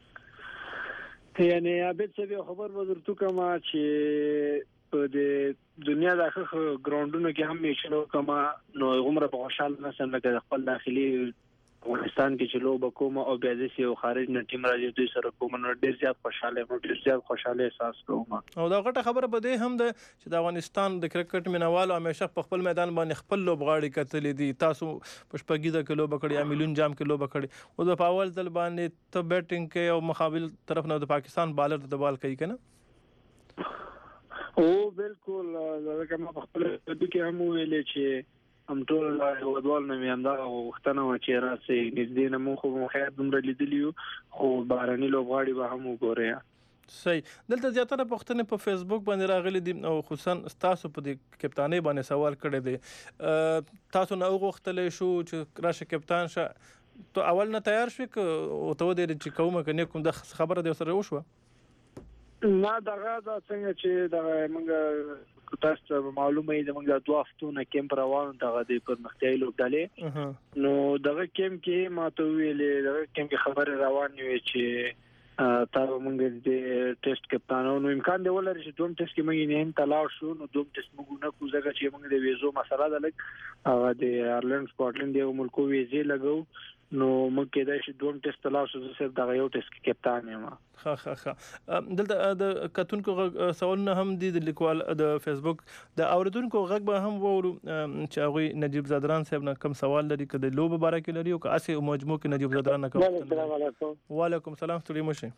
یعنی ابد څه خبر وزرتو کما چې په د دنیا د ګراوندونو کې هم میشلو کما نو عمره په خوشاله نسم لکه خپل داخلي افغانستان کې چې لوبه کوم او بیا ځي او خارج نه ټیم راځي دوی سره کوم نو ډیر زیات خوشاله احساس کوم او دا غټه خبره به دی هم ده چې د افغانستان د کرکټ مینوالو همیشه په خپل میدان باندې خپل لوبغاړي کتلې دي تاسو پښپګی د کلو بکړی امیلون جام کې لوبه کړی او د پاول ځل باندې ته بیټینګ کې او مقابل طرف نه د پاکستان بالر د بال کوي کنه او بالکل لکه ما خپل د کې هم ویلې چې هم ټول هوادوال نه مې همدا وختنه و چې راسي نږدې نه مو خو خیر دومره لیدلیو خو باراني لوبغاړي به هم وګورئ صحیح دلته زیاتره پښتنې په فیسبوک باندې راغلي دي او خصوصا تاسو په دې کپتانۍ باندې سوال کړی دی تاسو نه وغوښتل شو چې راشه کپتان شه ته اول نه تیار شو او ته ودې چې کومه کنه کوم د خبره د سره وشو نه دغه دا څنګه چې دغه موږ تاسو معلومه ده موږ د 2 هفتو کیمپ روان دغه د پرمختیايي لوبډلې نو دغه کیمپ کې ما ته ویلې دغه کیمپ کې خبر روان وي چې تاسو موږ د ټیسټ کپتانونو امکان دی ولر چې دوم ټیسټ کې موږ نه تلاړ شو نو دوم ټیسټ موږ نه کوزګه چې موږ د ویزو مسله ده لګ د ایرلند سکاټلند یو ملکو ویزې لګو نو موږ کې دا چې دوم ټیسټ تلاړ شو چې دغه یو ټیسټ کې کپتان یم ها دلته د کتونکو سوالونه هم دي د لیکوال د فیسبوک د اوریدونکو غږ به هم وورو چې هغه نجیب زادران صاحب نه کوم سوال لري کله لوب باره کې لري او که اسه مجموع کې نجیب زادران نه کوم السلام علیکم وعلیکم السلام ستړي مشه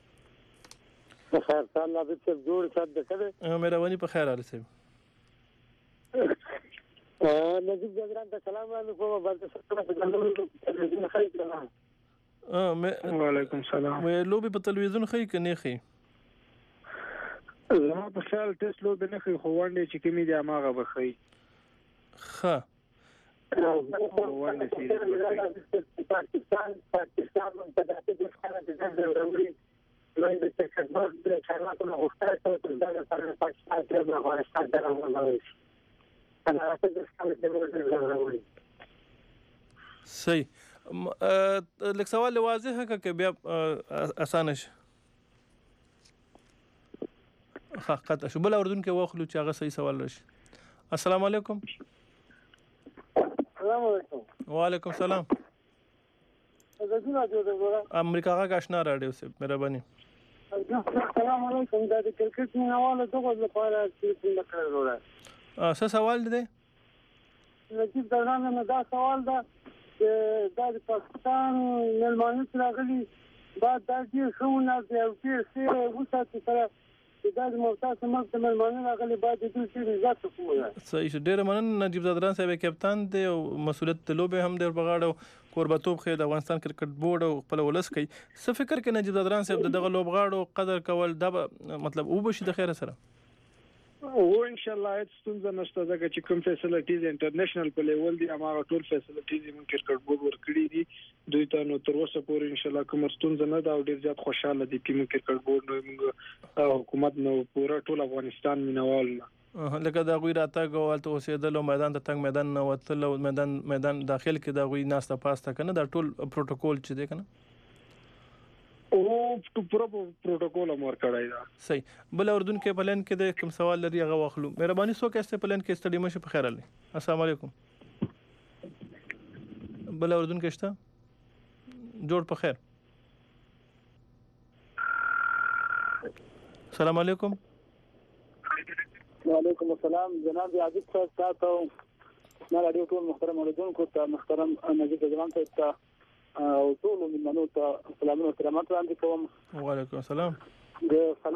بخیر سلام نبی صاحب جوړ صاحب دغه مهرباني په خیر علي صاحب نجیب زادران ته سلام علیکم باندې خیر وعلیکم السلام وې لوبي په تلویزیون خې کني خې زما په خیال ټیسټ لوبي نه خې خو وانډې چې کمی دي ماغه بخې وانډې سي پاکستان په داسې د خلک د ضروري نو د تکبر د چارواکو غوښتنه کوي چې د پاکستان د افغانستان د راوړل صحیح لکه سوال واضح که بیا اسانه شي حقیقت شو بل اردن کې واخلو چې هغه صحیح سوال راشي. السلام علیکم. السلام علیکم. وعلیکم السلام. امریکا غا آشنا رادیو سے مهرباني. السلام علیکم. دا د کرکټ مینوالو دغه لپاره څه کړو را څه سوال دی؟ نجیب دوران نه دا سوال ده چې د پاکستان ملمانو راغلي بعد د دې خونه د یو څه وساتې سره دا د موسسه مخ ملمانو راغلي بعد د دې څه عزت کوي. صحیح ډیر مننه نجیب زادران صاحب کپتان دی او مسؤلیت لوبه هم دی بغاړو قربتوب خې د افغانستان کرکټ بورډ او خپل ولس کوي. څه فکر کې نجیب زادران صاحب دغه لوبغاړو قدر کول دا مطلب او بشي د خیره سره او ان شاء الله هیڅ ستونزه نشته ځکه چې کوم فیسیلیټیز انټرنیشنل په لیول دي هغه ټول فیسیلیټیز موږ کرکټ بورډ ورکړي دي دوی ته نو تر اوسه پورې ان شاء الله کوم ستونزه نه دا ډیر زیات خوشاله دي چې موږ کرکټ بورډ نو موږ حکومت نو پورا ټول افغانستان مینوال لکه دا غوی راته غوالته اوسېدل او میدان ته تنگ میدان نه وتل او میدان داخل کې دا غوی ناسته پاسته کنه دا ټول پروتوکول چې دی کنه او پورا پروتوکول امر کړای دا. صحیح بل اردن کې پلان کې د کوم سوال لري هغه واخلو. مهرباني سو کې است پلان کې استډیوم شي په خیر علي. السلام علیکم. بل اردن کې شته جوړ په خیر. السلام علیکم. وعلیکم السلام جناب عزیز صاحب تاسو نه راډیو ټول محترم اوریدونکو ته محترم نجیب زادران صاحب ته او ټول مننو ته سلام او احترامات وړاندې کوم. وعلیکم السلام. د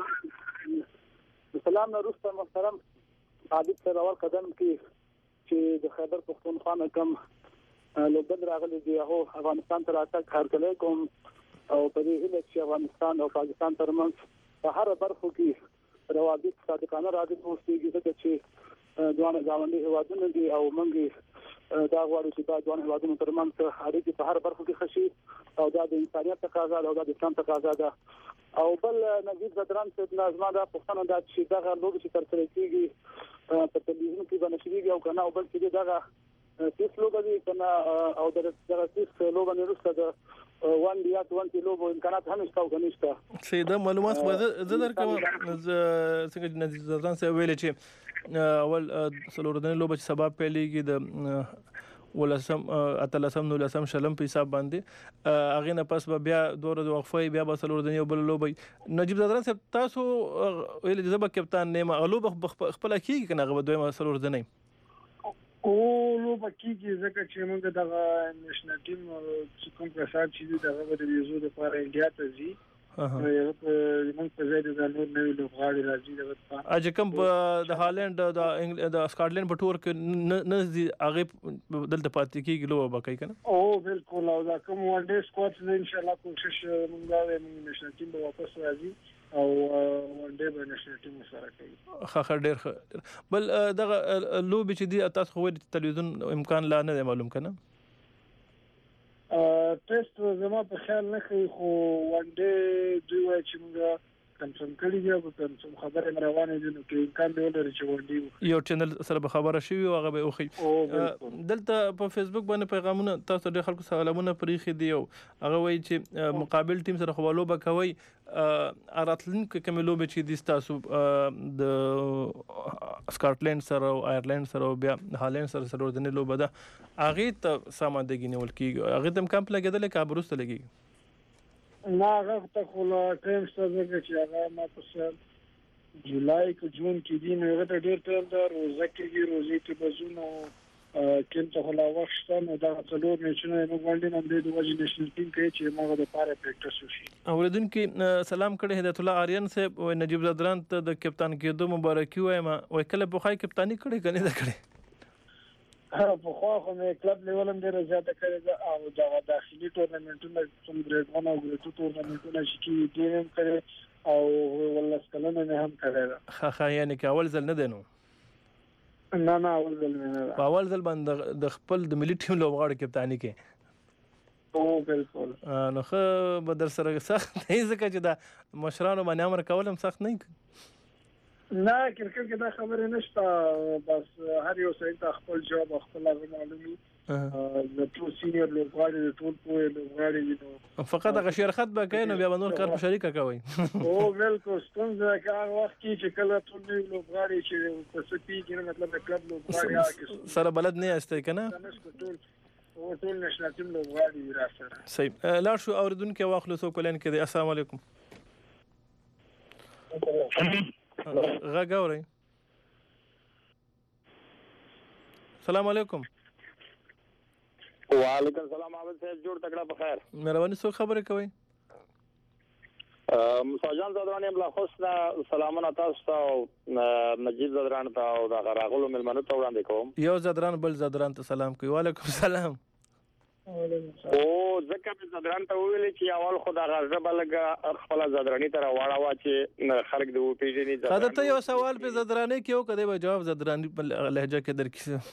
سلام وروسته محترم عابد صاحب اول قدم کې چې د خیبر پختونخوا کم لوبډ راغلي دی هغه افغانستان ته راتګ هرکلی کوم او په دې هیله چې افغانستان او پاکستان ترمنځ په هر برخو کې روابط صادقانه راځي اوسېږي ځکه چې دوه ځواني هیوادونه دي او موږ دا غواړو چې دا دوه هیوادونو ترمنځ اړیکې په هر برخو کې خشي او دا د انسانیت تقاضا ده او دا د اسلام تقاضا ده. او بل نجیب زادران صاحب نظم دا پښتنه دا چې دا لوبې چې ترسره کیږي په تلویزیون کې باندې شي او کنه او بل چې دا تیس لوبه دي کنه او دا تیس لوبه نه رسته ده وان دی ات وان لوبو امکانات هم شته او نشته. سیده معلومات زه درکوم څنګه نجیب زادران صاحب ویل چې اول سلوردن لوبه چې سبب پیلېږي د ولسم اتلسم نو لسم شلم په حساب باندې اغه نه پس بیا دوره د وقفه بیا به سلوردن یو بل لوبه. نجیب زادران صاحب تاسو ویل چې زبا کپتان نیمه غلوب خپل کیږي کنه غو دوی سلوردن او لوبه کیږي ځکه چې موږ د نېشنل ټیم چې کوم کسان چې دغه د ویزو لپاره انډیا ته ځي موږ په ځای د نور نوې لوبغاړي راځي اجه کوم د هالند د سکاټلند په ټور کې نه هغه دلته پاتې کیږي لوبه کوي کنه. او بالکل او دا کوم وان ډے سکواډ ان شاء الله کوشش موږ غواړو نېشنل ټیم به واپس راځي او وان ډے به نېشنل ټیم سره کوي. خا ډېر بل دغه لوبې چې دی تاسو خو د تلویزیون امکان لا نه معلوم کنه. ټیسټ زما په خیال نه کوي خو وان ډے دوی وایي چې موږ کنفرم کړی دی او کوم خبره روانه دي نو کې امکان دی ولري چې وان ډے یو چینل سره به خبره شي او هغه به اوخی. دلته په فیسبوک باندې پیغامونه تاسو ډېر خلکو سوالونه پریخي دی او هغه وایي چې مقابل ټیم سره خو لوبه کوي اراتلونکو کوم لوبه چې دي تاسو د سکاټلند سره او آیرلند سره او بیا هالند سره سلوردن لوبه ده هغه ته سامادګی نیول کیږي هغه تم کمپ لګیدل کا بروسته لګیږي نه هغه ته خو ټایم څه چې هغه ما په جولای کې جون کې دي نو هغه ډېر ټایم دا روزه کې روزي کې بزونه کله ته لا وخت نو دا څلور میچونه موږ باندې نن د وجه نېشنل ټیم کې چې موږ د پاره پریکټس وشي. اوریدونکو سلام کړي هدایت الله آریان صاحب او نجیب زادران ته د کپتان کېدو مبارکي وایم او کله په خای کپتانی کړي کنه دا کړي په خو مې کلب لیول هم ډېر زیاته کړی او دا داخلي ټورنمنټونه کوم ګریډ 1 او ګریډ 2 ټورنمنټونه چې دي هم کړی او ولله سکلنه نه هم کړی خا یعنی که اول ځل نه دینو نه اول ځل نه په اول ځل باندې د خپل د ملي ټیم لوبغاړو کپتانی کې او بالکل نو خو به در سره سخت نه ځکه چې دا مشرانو باندې امر کول هم سخت نه نه کرکټ کې دا خبره نشته بس هر یو سړی ته خپل جواب خپل معلومي د ټول سینیئر لوبغاړي د ټول پوهه لوبغاړي نو فقط هغه شرکت به کوي نو بیا نور کار په شریکه کوي او بالکل ستونزه هغه وخت کې چې کله ټول لوبغاړي چې په سپي کې مطلب د کلب لوبغاړي سره بلد نه استي کنه ټول نشنل ټیم لوبغاړي را سره صحیح لا شو اوردونکو واخلو سو کولن کې السلام علیکم غاوري السلام علیکم وعلیکم السلام عابد صاحب جوړ تکړه په خیر مهرباني سو خبره کوي مساجان زدران املا خوسنا سلامونه تاسو ته نجیب زدران ته او د غراغلو ملمنو ته وړاندې کوم یو زدران بل زدران ته سلام کوي وعلیکم السلام او ځکه په زدران ته ویل چې اول خدای غزه بلګه خپل زدرانی تر واړه چې خلک د پیژنې زدران ته یو سوال په زدرانی کې یو کده به جواب زدرانی په لهجه کې درکې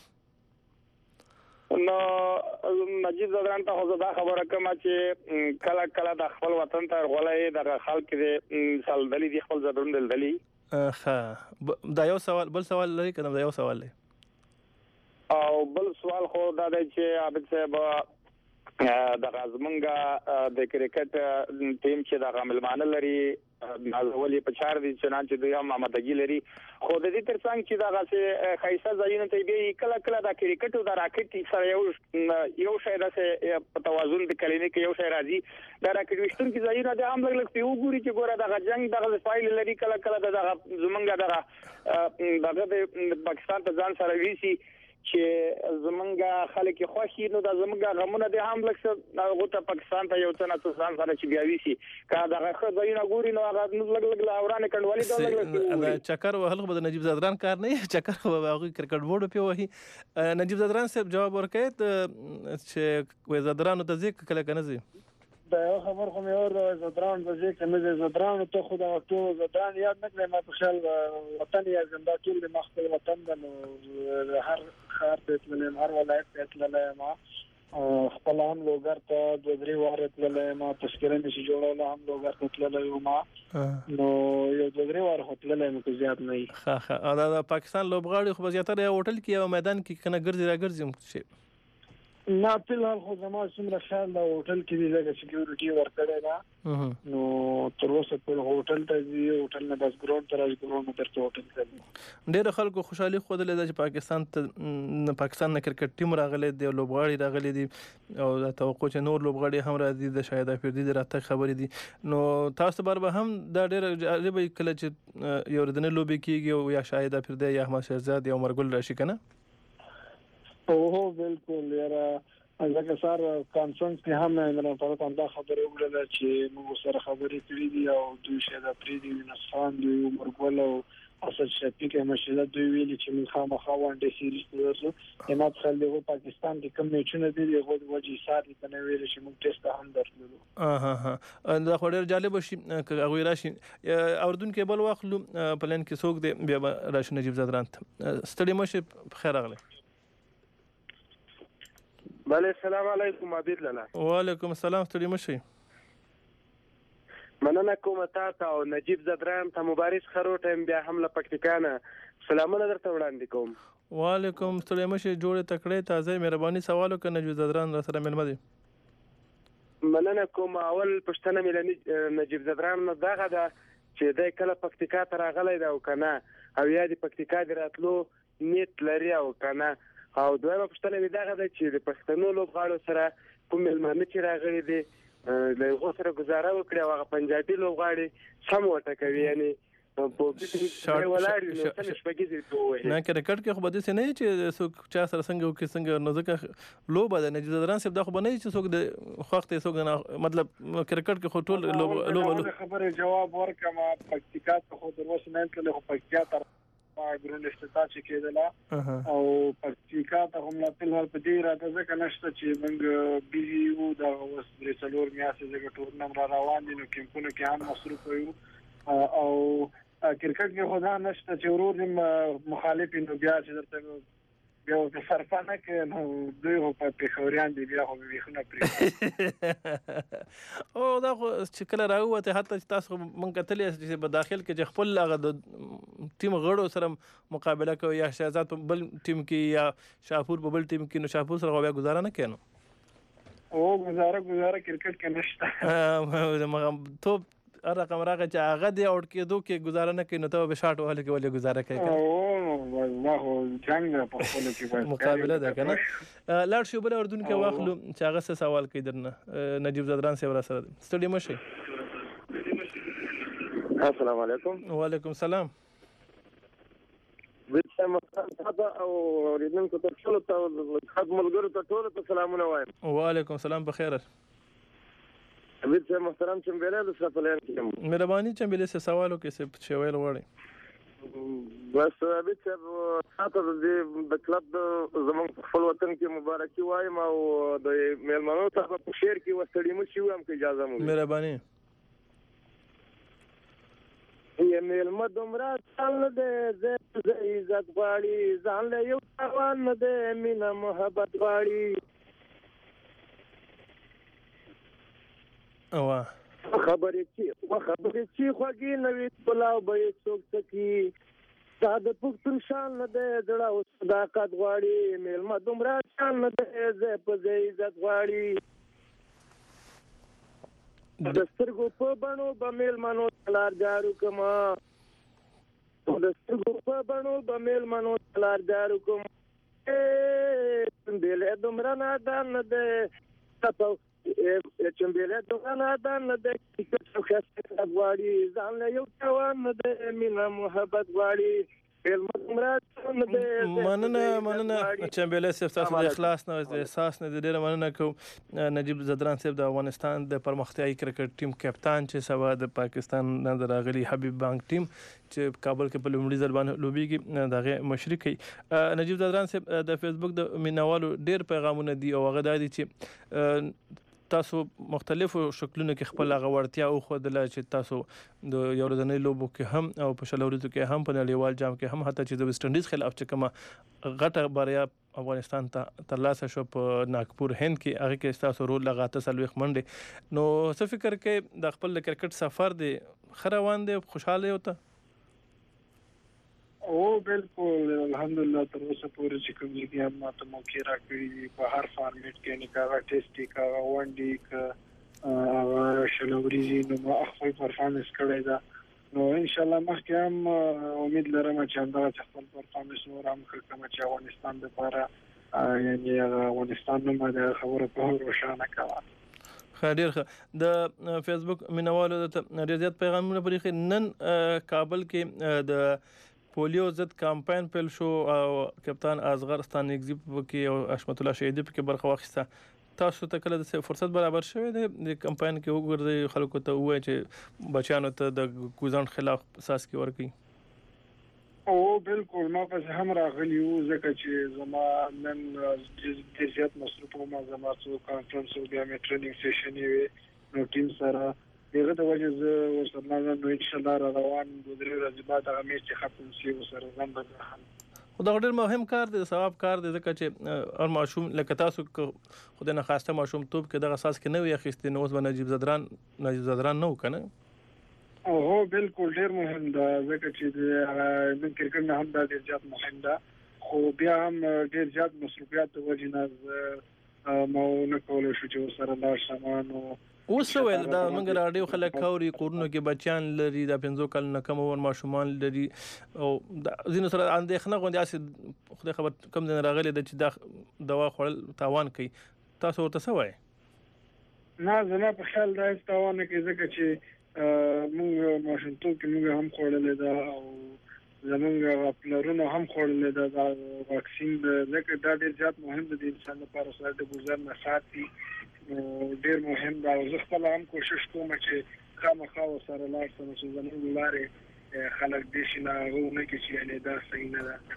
نو نجیب زدران ته خو دا خبره کوم چې کله کله د خپل وطن ته غولې د خلک دې سال دلی د خپل زدرون دلی ښه دا یو سوال بل سوال لري کنه دا یو سوال دی او بل سوال خو دا دی چې عابد صاحب د غزمنګا د کرکټ ټیم چې د غملمانه لري نازولي په چار دي چې دوی هم آمادګي لري خو د دې ترڅنګ چې دا غسه خیسه ځایونه ته به کله کله د کرکټ او د راکټ سره یو شی د په توازن د کلینیک یو شی راځي د راکټ وشتون کې ځایونه د هم لګ په وګوري چې ګوره د جنگ د فایل لري کله کله د زمونږ د پاکستان ته ځان سره ویسي چې زمونږه خلک خوشي نو د زمونږه غمونه د هم لکه غوته پاکستان ته یو څه نه ځان سره چې بیا ویسي کا دغه خځایونه ګوري نو هغه لګ اورانه کډوالي دا لګ چکر وهل خو د نجیب زدران کار نه چکر خو هغه کرکټ بورډ په وਹੀ نجیب زدران صاحب جواب ورکړي چې وې زدران ته ځکه کله کنه زی دا یو خبر خو مې اور زدران په ځکه مې زدران ته خو دا ټول زدران یاد نه کړم په خیال وطن یا زنده ټول د مخکې وطن د هر خار ته تللم هر ولایت ته تللم خپل هم لوګر ته د درې واره تللم تذکرې نشي جوړول هم لوګر ته تللم نو یو د درې واره تللم کو زیات نه ښه دا پاکستان لوبغاړي خو زیاتره هوټل کې او میدان کې کنه ګرځي راګرځي شي نه فلحال خو زما څومره خیال دا هوټل کې دی لکه سکیورټي ورکړی دا نو تر اوسه په هوټل ته دی هوټل نه بس ګراوند ته راځي ګراوند ترته هوټل ته ډېر خلکو خوشحالي خوده چې پاکستان نه کرکټ ټیم راغلی دی لوبغاړي راغلي دي او دا توقع چې نور لوبغاړي هم راځي د شاهد افریدي د راتګ خبرې دي نو تاسو بار به هم دا ډېر جالب کله چې یو ردنه لوبي کیږي او یا شاهد افریدي یا احمد شهزاد یا عمر ګل راشي کنه اوه بالکل یاره ځکه سار کانفرنس کې هم نه په دا خبره وکړه چې موږ سره خبرې کړې دي او دوی شاید افریدي نصفان دی عمر ګل او اسد شفیق مشهد دوی ویلي چې موږ خامخا وانډه سیریز ورسو امات خلک پاکستان کې کم میچونه دي هغه د وجې سار دي نه ویلي چې موږ ټیسټ هم درلودو دا خو ډېر جالب شي هغه راشي اوردونکو بل واخلو پلان کې څوک دی بیا راشي نجیب زدران ستړي مشه بخیر اغله بله السلام علیکم عبید لالا وعلیکم السلام ستړي مشي مننه کوم تاسو او نجیب زدران ته مبارز خروټم بیا هم له پکتیکانه سلامونه درته وړاندې کوم وعلیکم ستړي مشي جوړه تکړه تازه مهرباني سوال وکړه نجیب زدران را سره ملمدي مننه کوم اول پښتنه ملي نجیب زدران نو دغه دا چې د کله پکتیکا ته راغلی دا او کنه او یا د پکتیکا دراتلو نیت لري او کنه او دویمه پوښتنه مې دغه ده چې د پښتنو لوبغاړو سره کوم مېلمانه چې راغلي دي له هغو سره ګزاره وکړي او هغه پنجابي لوبغاړي سم وټکوي یعنی نه کرکټ کې خو به داسې نه چې څوک چا سره څنګه نو ځکه لوبه ده نجیب زدران صاحب دا خو به نه چې څوک د خوښ دی څوک مطلب کرکټ کې خو ټول لوبه خبره جواب ورکم پکتیکا ته خو در اوسه نه تللی خو پکتیکا تر ګروند استتا چې کېدله او پکتیکا ته هم لا فلحال په دې راته ځکه نشته چې موږ بیزي وو دا اوس درې څلور میاشتې ځکه ټورنمنټ را روان دي نو کیمپونه کې هم مصروف یو او کرکټ کې خو دا نشته چې ورور مخالف نو بیا چې درته بیا د سرپانه کې نو دوی په پیښوريان دي بیا خو ویخونه پرې او دا خو چې کله راوته حتی تاسو مونږ کتلې چې په داخل کې چې خپل هغه د ټیم غړو سره مقابله کوي یا شهزاد په بل ټیم کې یا شاپور په بل ټیم کې نو شاپور سره بیا گزاره نه کینو او گزاره کرکټ کې نشته تو رقم راغی چې هغه دی اوټ کېدو کې گزاره نه کوي نو ته به شاټ وهل کې ولې گزاره کوي او ما خو جنگ په خپل کې بس مقابله ده کنه لاړ شو بل اردن کې واخلو چې هغه څه سوال کوي درنه نجیب زدران سره سره ستړي مشي السلام علیکم وعلیکم السلام وڅ مخاطب او ریدونکو ته ټول ته خدمتګارو ته ټول ته سلامونه وایم وعلیکم السلام بخیر وڅ محترم چمبیله د سفلین کې مهرباني چمبیله سے سوالو کې څه چويل وړي بس وڅ تاسو د کلب زمون خپل وطن کې مبارکي وایم او د میلمنو ته په شیر کې وستړي مو شو هم کې اجازه مو مهرباني یې میلمه دومره ځان دې زه عزت غواړي ځان له یو توان دې مینا محبت غواړي او خبرې چې خوږی نوې پلاو به څوک سکی ساده پښتون شان نه دې دړه او صداقت غواړي میلمه دومره شان نه دې زه په عزت غواړي د سترګو په بڼو به میلمنو لار جارو کما د سترګو په بڼو به میلمنو لار جارو کوم دلې دومره نادان نه دې تاسو چمبیله دوغانه دان د کیسه خسته غواړي ځان له یو توان د مینا محبت غواړي مننه چمبیله صاحب تاسو د اخلاص نه احساس نه ډیره مننه کوم نجیب زدران صاحب د افغانستان د پرمختیايي کرکټ ټیم کپتان چې سوا د پاکستان نه راغلي حبیب بانک ټیم چې کابل کې په لومړي ځل باندې لوبيږي دغه مشري کوي نجیب زدران صاحب د فیسبوک د مینوالو ډیر پیغامونه دي او هغه دي چې تاسو مختلفو شکلونو کې خپل غوړتیا او خودله چې تاسو د یو ورځنۍ لوبو کې هم او په شلوريزو کې هم په نړیوال جام کې هم حتی چې د ویسټ انډیز خلاف چې کومه غټه بریا افغانستان ته ترلاسه شو په ناګپور هند کې هغه کې تاسو رول لغاته سلويخ منډه نو څه فکر کې د خپل کرکټ سفر دی خروان دی خوشاله وته او بالکل الحمدلله تر اوسه پورې چې کوم لګي هم ماته موقع راکړي په هر فارمیټ کې نه کاغه ټیسټي کاغه ون ډی کا شلوريزي نو ما خپل پرفارمنس کړی دا نو ان شاء الله مخکې هم امید لرم چې دا خپل پرفارمنس نور هم کوم چې افغانستان لپاره یعنی افغانستان نو ما خبره په روښانه کړه خیر د فیسبوک مینوالو د ریاضت پیغامونه پرې نن کابل کې د پولیو ضد کمپاین پیل شو او کپتان ازغر ستان ایگزیپ کې او اشمت الله شهیدی په کې برخه واخیسته تاسو ته کله د فرصت برابر شوه د کمپاین کې وګورئ خلکو ته وایي چې بچیانو ته د ګوزند خلاف اساس کې ورکړي او بالکل ما په هم راغلی وو ځکه چې زما نن د زیات مصروف ما زما څو کانفرنس او بیا مې ټریننګ سیشن یې نو ټیم سره دغه د وجه زه ورسره نو ان شاء الله روان د درې ورځې بعد هغه میچ ختم شي ورسره ځم به خو دا ډېر مهم کار دی ثواب کار دی ځکه چې هر ماشوم لکه تاسو خدای نه خواسته ماشوم توپ کې دغه اساس کې نه وي اخیستي نو اوس به نجیب زدران نه وکنه او بالکل ډېر مهم ده ځکه چې د کرکټ نه هم دا ډېر زیات مهم ده خو بیا هم ډېر زیات مصروفیات د وجه نه مو نه کولای شو چې سره لاړ شم نو اوس ول دا موږ راډیو خلک کوري کورونو کې بچیان لري د 15 کال نه کم ور ماشومان لري او زینو سره اندېښنه غونډه اسې خدای خبر کم دین راغلي د چې دا دوا خورل تاوان کوي تاسو ورته څه وایي نه زما په خیال دا تاوان کوي ځکه چې موږ ماشومتوب کې موږ هم خورلې ده او زمونږ پلرونو هم خورلې ده دا واکسین ځکه دا ډېر زیات مهم دی د انسان لپاره سره د ګذر نه ساتي ډېر مهم دا زه خپل هم کوشش کوم چې خامخا سره لاړ شم چې زموږ لارې خلک دې شي نه غوونه کې چې یعنی دا صحیح نه ده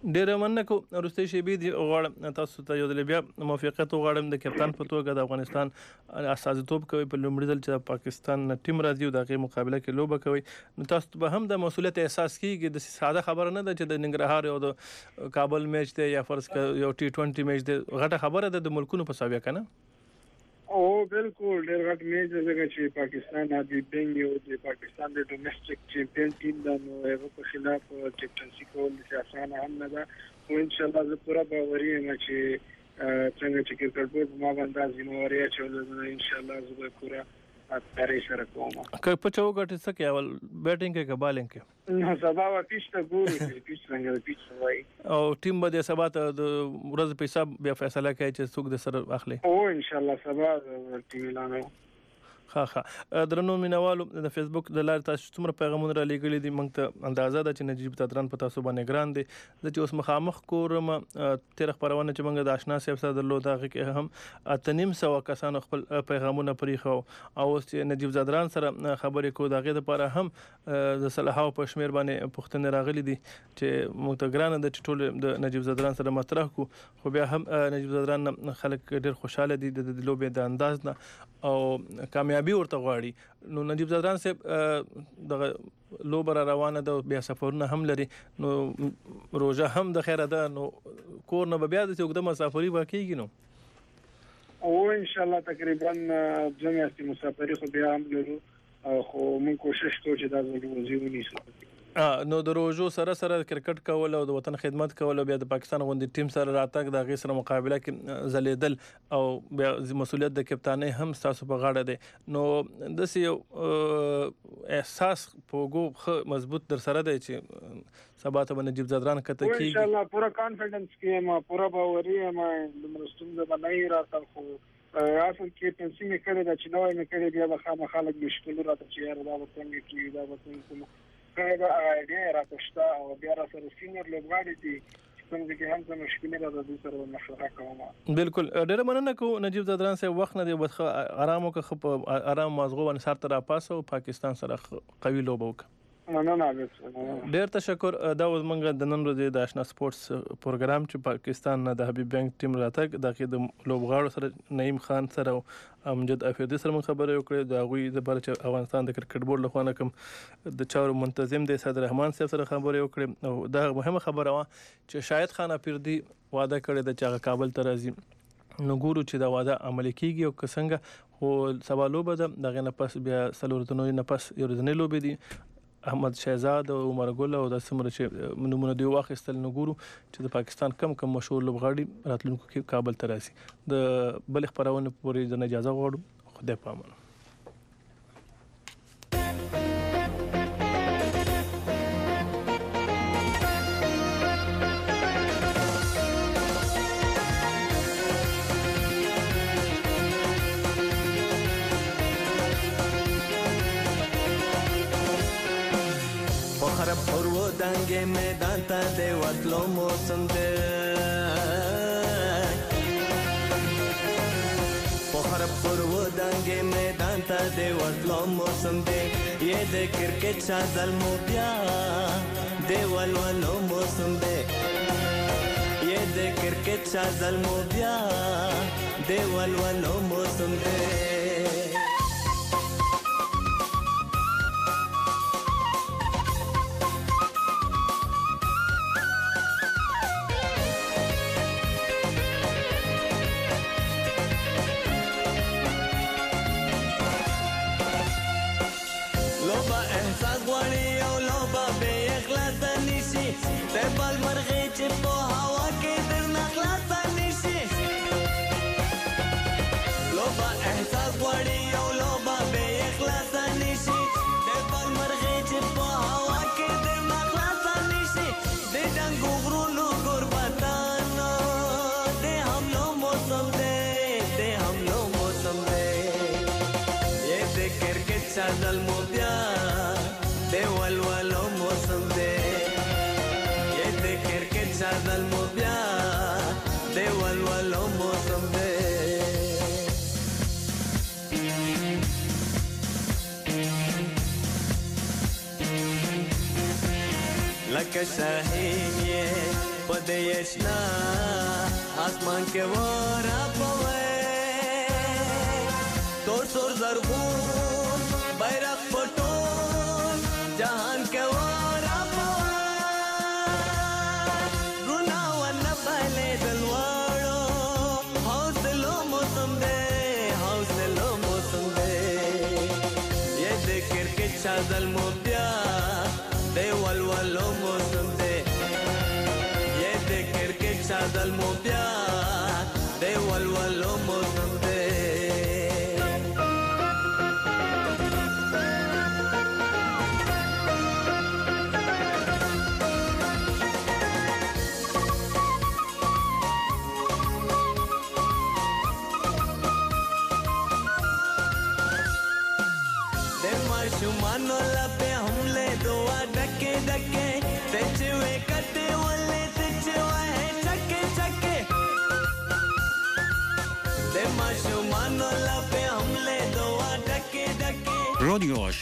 ډېر مننه کو وروستي شیبې دی غواړم تاسو ته یو ځل بیا موافقت وغواړم د کپتان په توګه د افغانستان استازیتوب کوي په لومړي ځل چې د پاکستان ټیم راځي او د هغې مقابله کې لوبه کوي نو تاسو به هم د مسؤلیت احساس کیږي د ساده خبره نه ده چې د ننګرهار او د کابل میچ دی یا فرض یو T20 میچ دی غټه خبره ده د ملکونو په ساویه کنه او بالکل ډېر غټ میچ دی چې پاکستان هابي بینګ یو د پاکستان د ډومېسټک چیمپیون ټیم د هغه په خلاف کیپټنسي کول د اسانه هم نه ده او ان شاء الله زه پوره باوري یم چې څنګه چې کرکټ بورډ ما باندې ځینواري چې ان شاء الله زه پوره تیاری سره کوم که په چا وګټي څه کې اول بیټینګ کې که بالینګ کې نو سبا وا پیچ ته ګورو چې پیچ څنګه پیچ وای او ټیم به د سبا ته د ورځ په حساب بیا فیصله کوي چې څوک د سره اخلي او ان شاء الله سبا ټیم اعلان ها درنو مینوالو د فیسبوک د لارې تاسو څومره پیغامونه را لېږلي دي موږ ته اندازه ده چې نجیب تدران په تاسو باندې ګران دي زه چې اوس مخامخ کورم تیر خبرونه چې موږ د آشنا صاحب سره درلود هغه کې هم 850 کسانو خپل پیغامونه پریخو او اوس چې نجیب تدران سره خبرې کو دغه لپاره هم د صلاحو په شمیر باندې پښتنه راغلي دي چې موږ ته ګران ده چې ټول د نجیب تدران سره مطرح کو خو بیا هم نجیب تدران خلک ډېر خوشاله دي د لوبې د انداز نه او کامیابی ورته غواړي نو نجیب زادران صاحب د لوبه روانه ده بیا سفرونه هم لري نو روزه هم د خیره ده نو کور نه بیا د اوږده مسافري واقعيږي نو او ان شاء الله تقریبا جمعیت مسافري خو بیا هم لرو خو موږ کوشش کوو چې دا ځل ونیسو نو د روزو سره کرکټ کول او د وطن خدمت کول او بیا د پاکستان غونډې ټیم سره راتګ د غي سره مقابله کې زلیدل او بیا مسؤلیت د کپتانۍ هم تاسو په غاړه ده نو د یو احساس پوغو مضبوط در سره دی چې سبا ته نجیب زادران کته کی ان شاء الله پورا کانفیډنس کې ما پورا باوري ما د مرستوم د باندې راځم خو اصل کې پنسي مې کړی دا چې نوې مې کړی بیا به خامخالک مشکل راته چې یار دا وطن کې دا وطن کوم دا اړیه راپښتا او بیا را سره سینر لوبغاړي دي چې څنګه کې هم څه مشکل راځي د سره مشوره کوم بالکل ډېر مننه کو نجیب زادران سه وخت نه دی بس آرام او آرام مازغو انصار تر پاسو پاکستان سره قوي لوبو ډېر تشکر دا وزمنګ د نن ورځې د آشنا سپورتس پروګرام چې پاکستان نه د حبیب بینک ټیم راتګ د لوبغاړو سره نعیم خان سره امجد افیدی سره خبرې وکړې د غوي د بل چې افغانستان د کرکټ بورډ لخوا نه کوم د چارو منتظم دی صدر رحمان صاحب سره خبرې وکړې او دا مهمه خبره وا چې شاید خان افیدی وعده کړی د چې کابل ته راځي نو ګورو چې دا وعده عملي کیږي او څنګه خو سبا لوبه ده دغه نه پس بیا سلورتنو نه پس یو ورځنی لوبه دي احمد شهزاد او عمر ګل او د سمره چې نمونه دی واخیستل نګورو چې د پاکستان کم مشهور لوبغاړي راتلونکو کې کابل ته راسي د بل خبرونه پورې د اجازه غواړم خدای پامن دنګ میدان ته د وتلو موسم دی په هر پرو دنګ میدان ته د وتلو موسم دی یې د کرکټ شادل مو بیا د ولولو موسم دی یې د کرکټ شادل مو بیا د ولولو موسم دی بل مرغی چې په هوا کې در نخلاص نشي لوبا احساس غواړي او لوبا به اخلاص نشي د بل مرغی چې په هوا کې در نخلاص نشي د ډنګو غرونو قربتان د حملو موسم دی د حملو موسم دی یې د کرکټ شادل مو بیا د ولولو موسم دی شادل مو بیا د ولولو موسم دی لکه شاهین पदेशना आसमान के वारा पवे तो सुर जरबून बैरक पटोन जहान के वारा पवे रुनावन पहले दलवाड़ो हौसलो मौसम दे ये देखिर के चादल मोबिया दे वलवलो मौसम दे चादल मोबिया दे वलवलो मौसम दे दे माशुमानो लपे हमले दोआ डके डके तेचवे कटे वले तेचवा है चके चके दे माशुमानो लपे हमले दोआ डके डके رادیو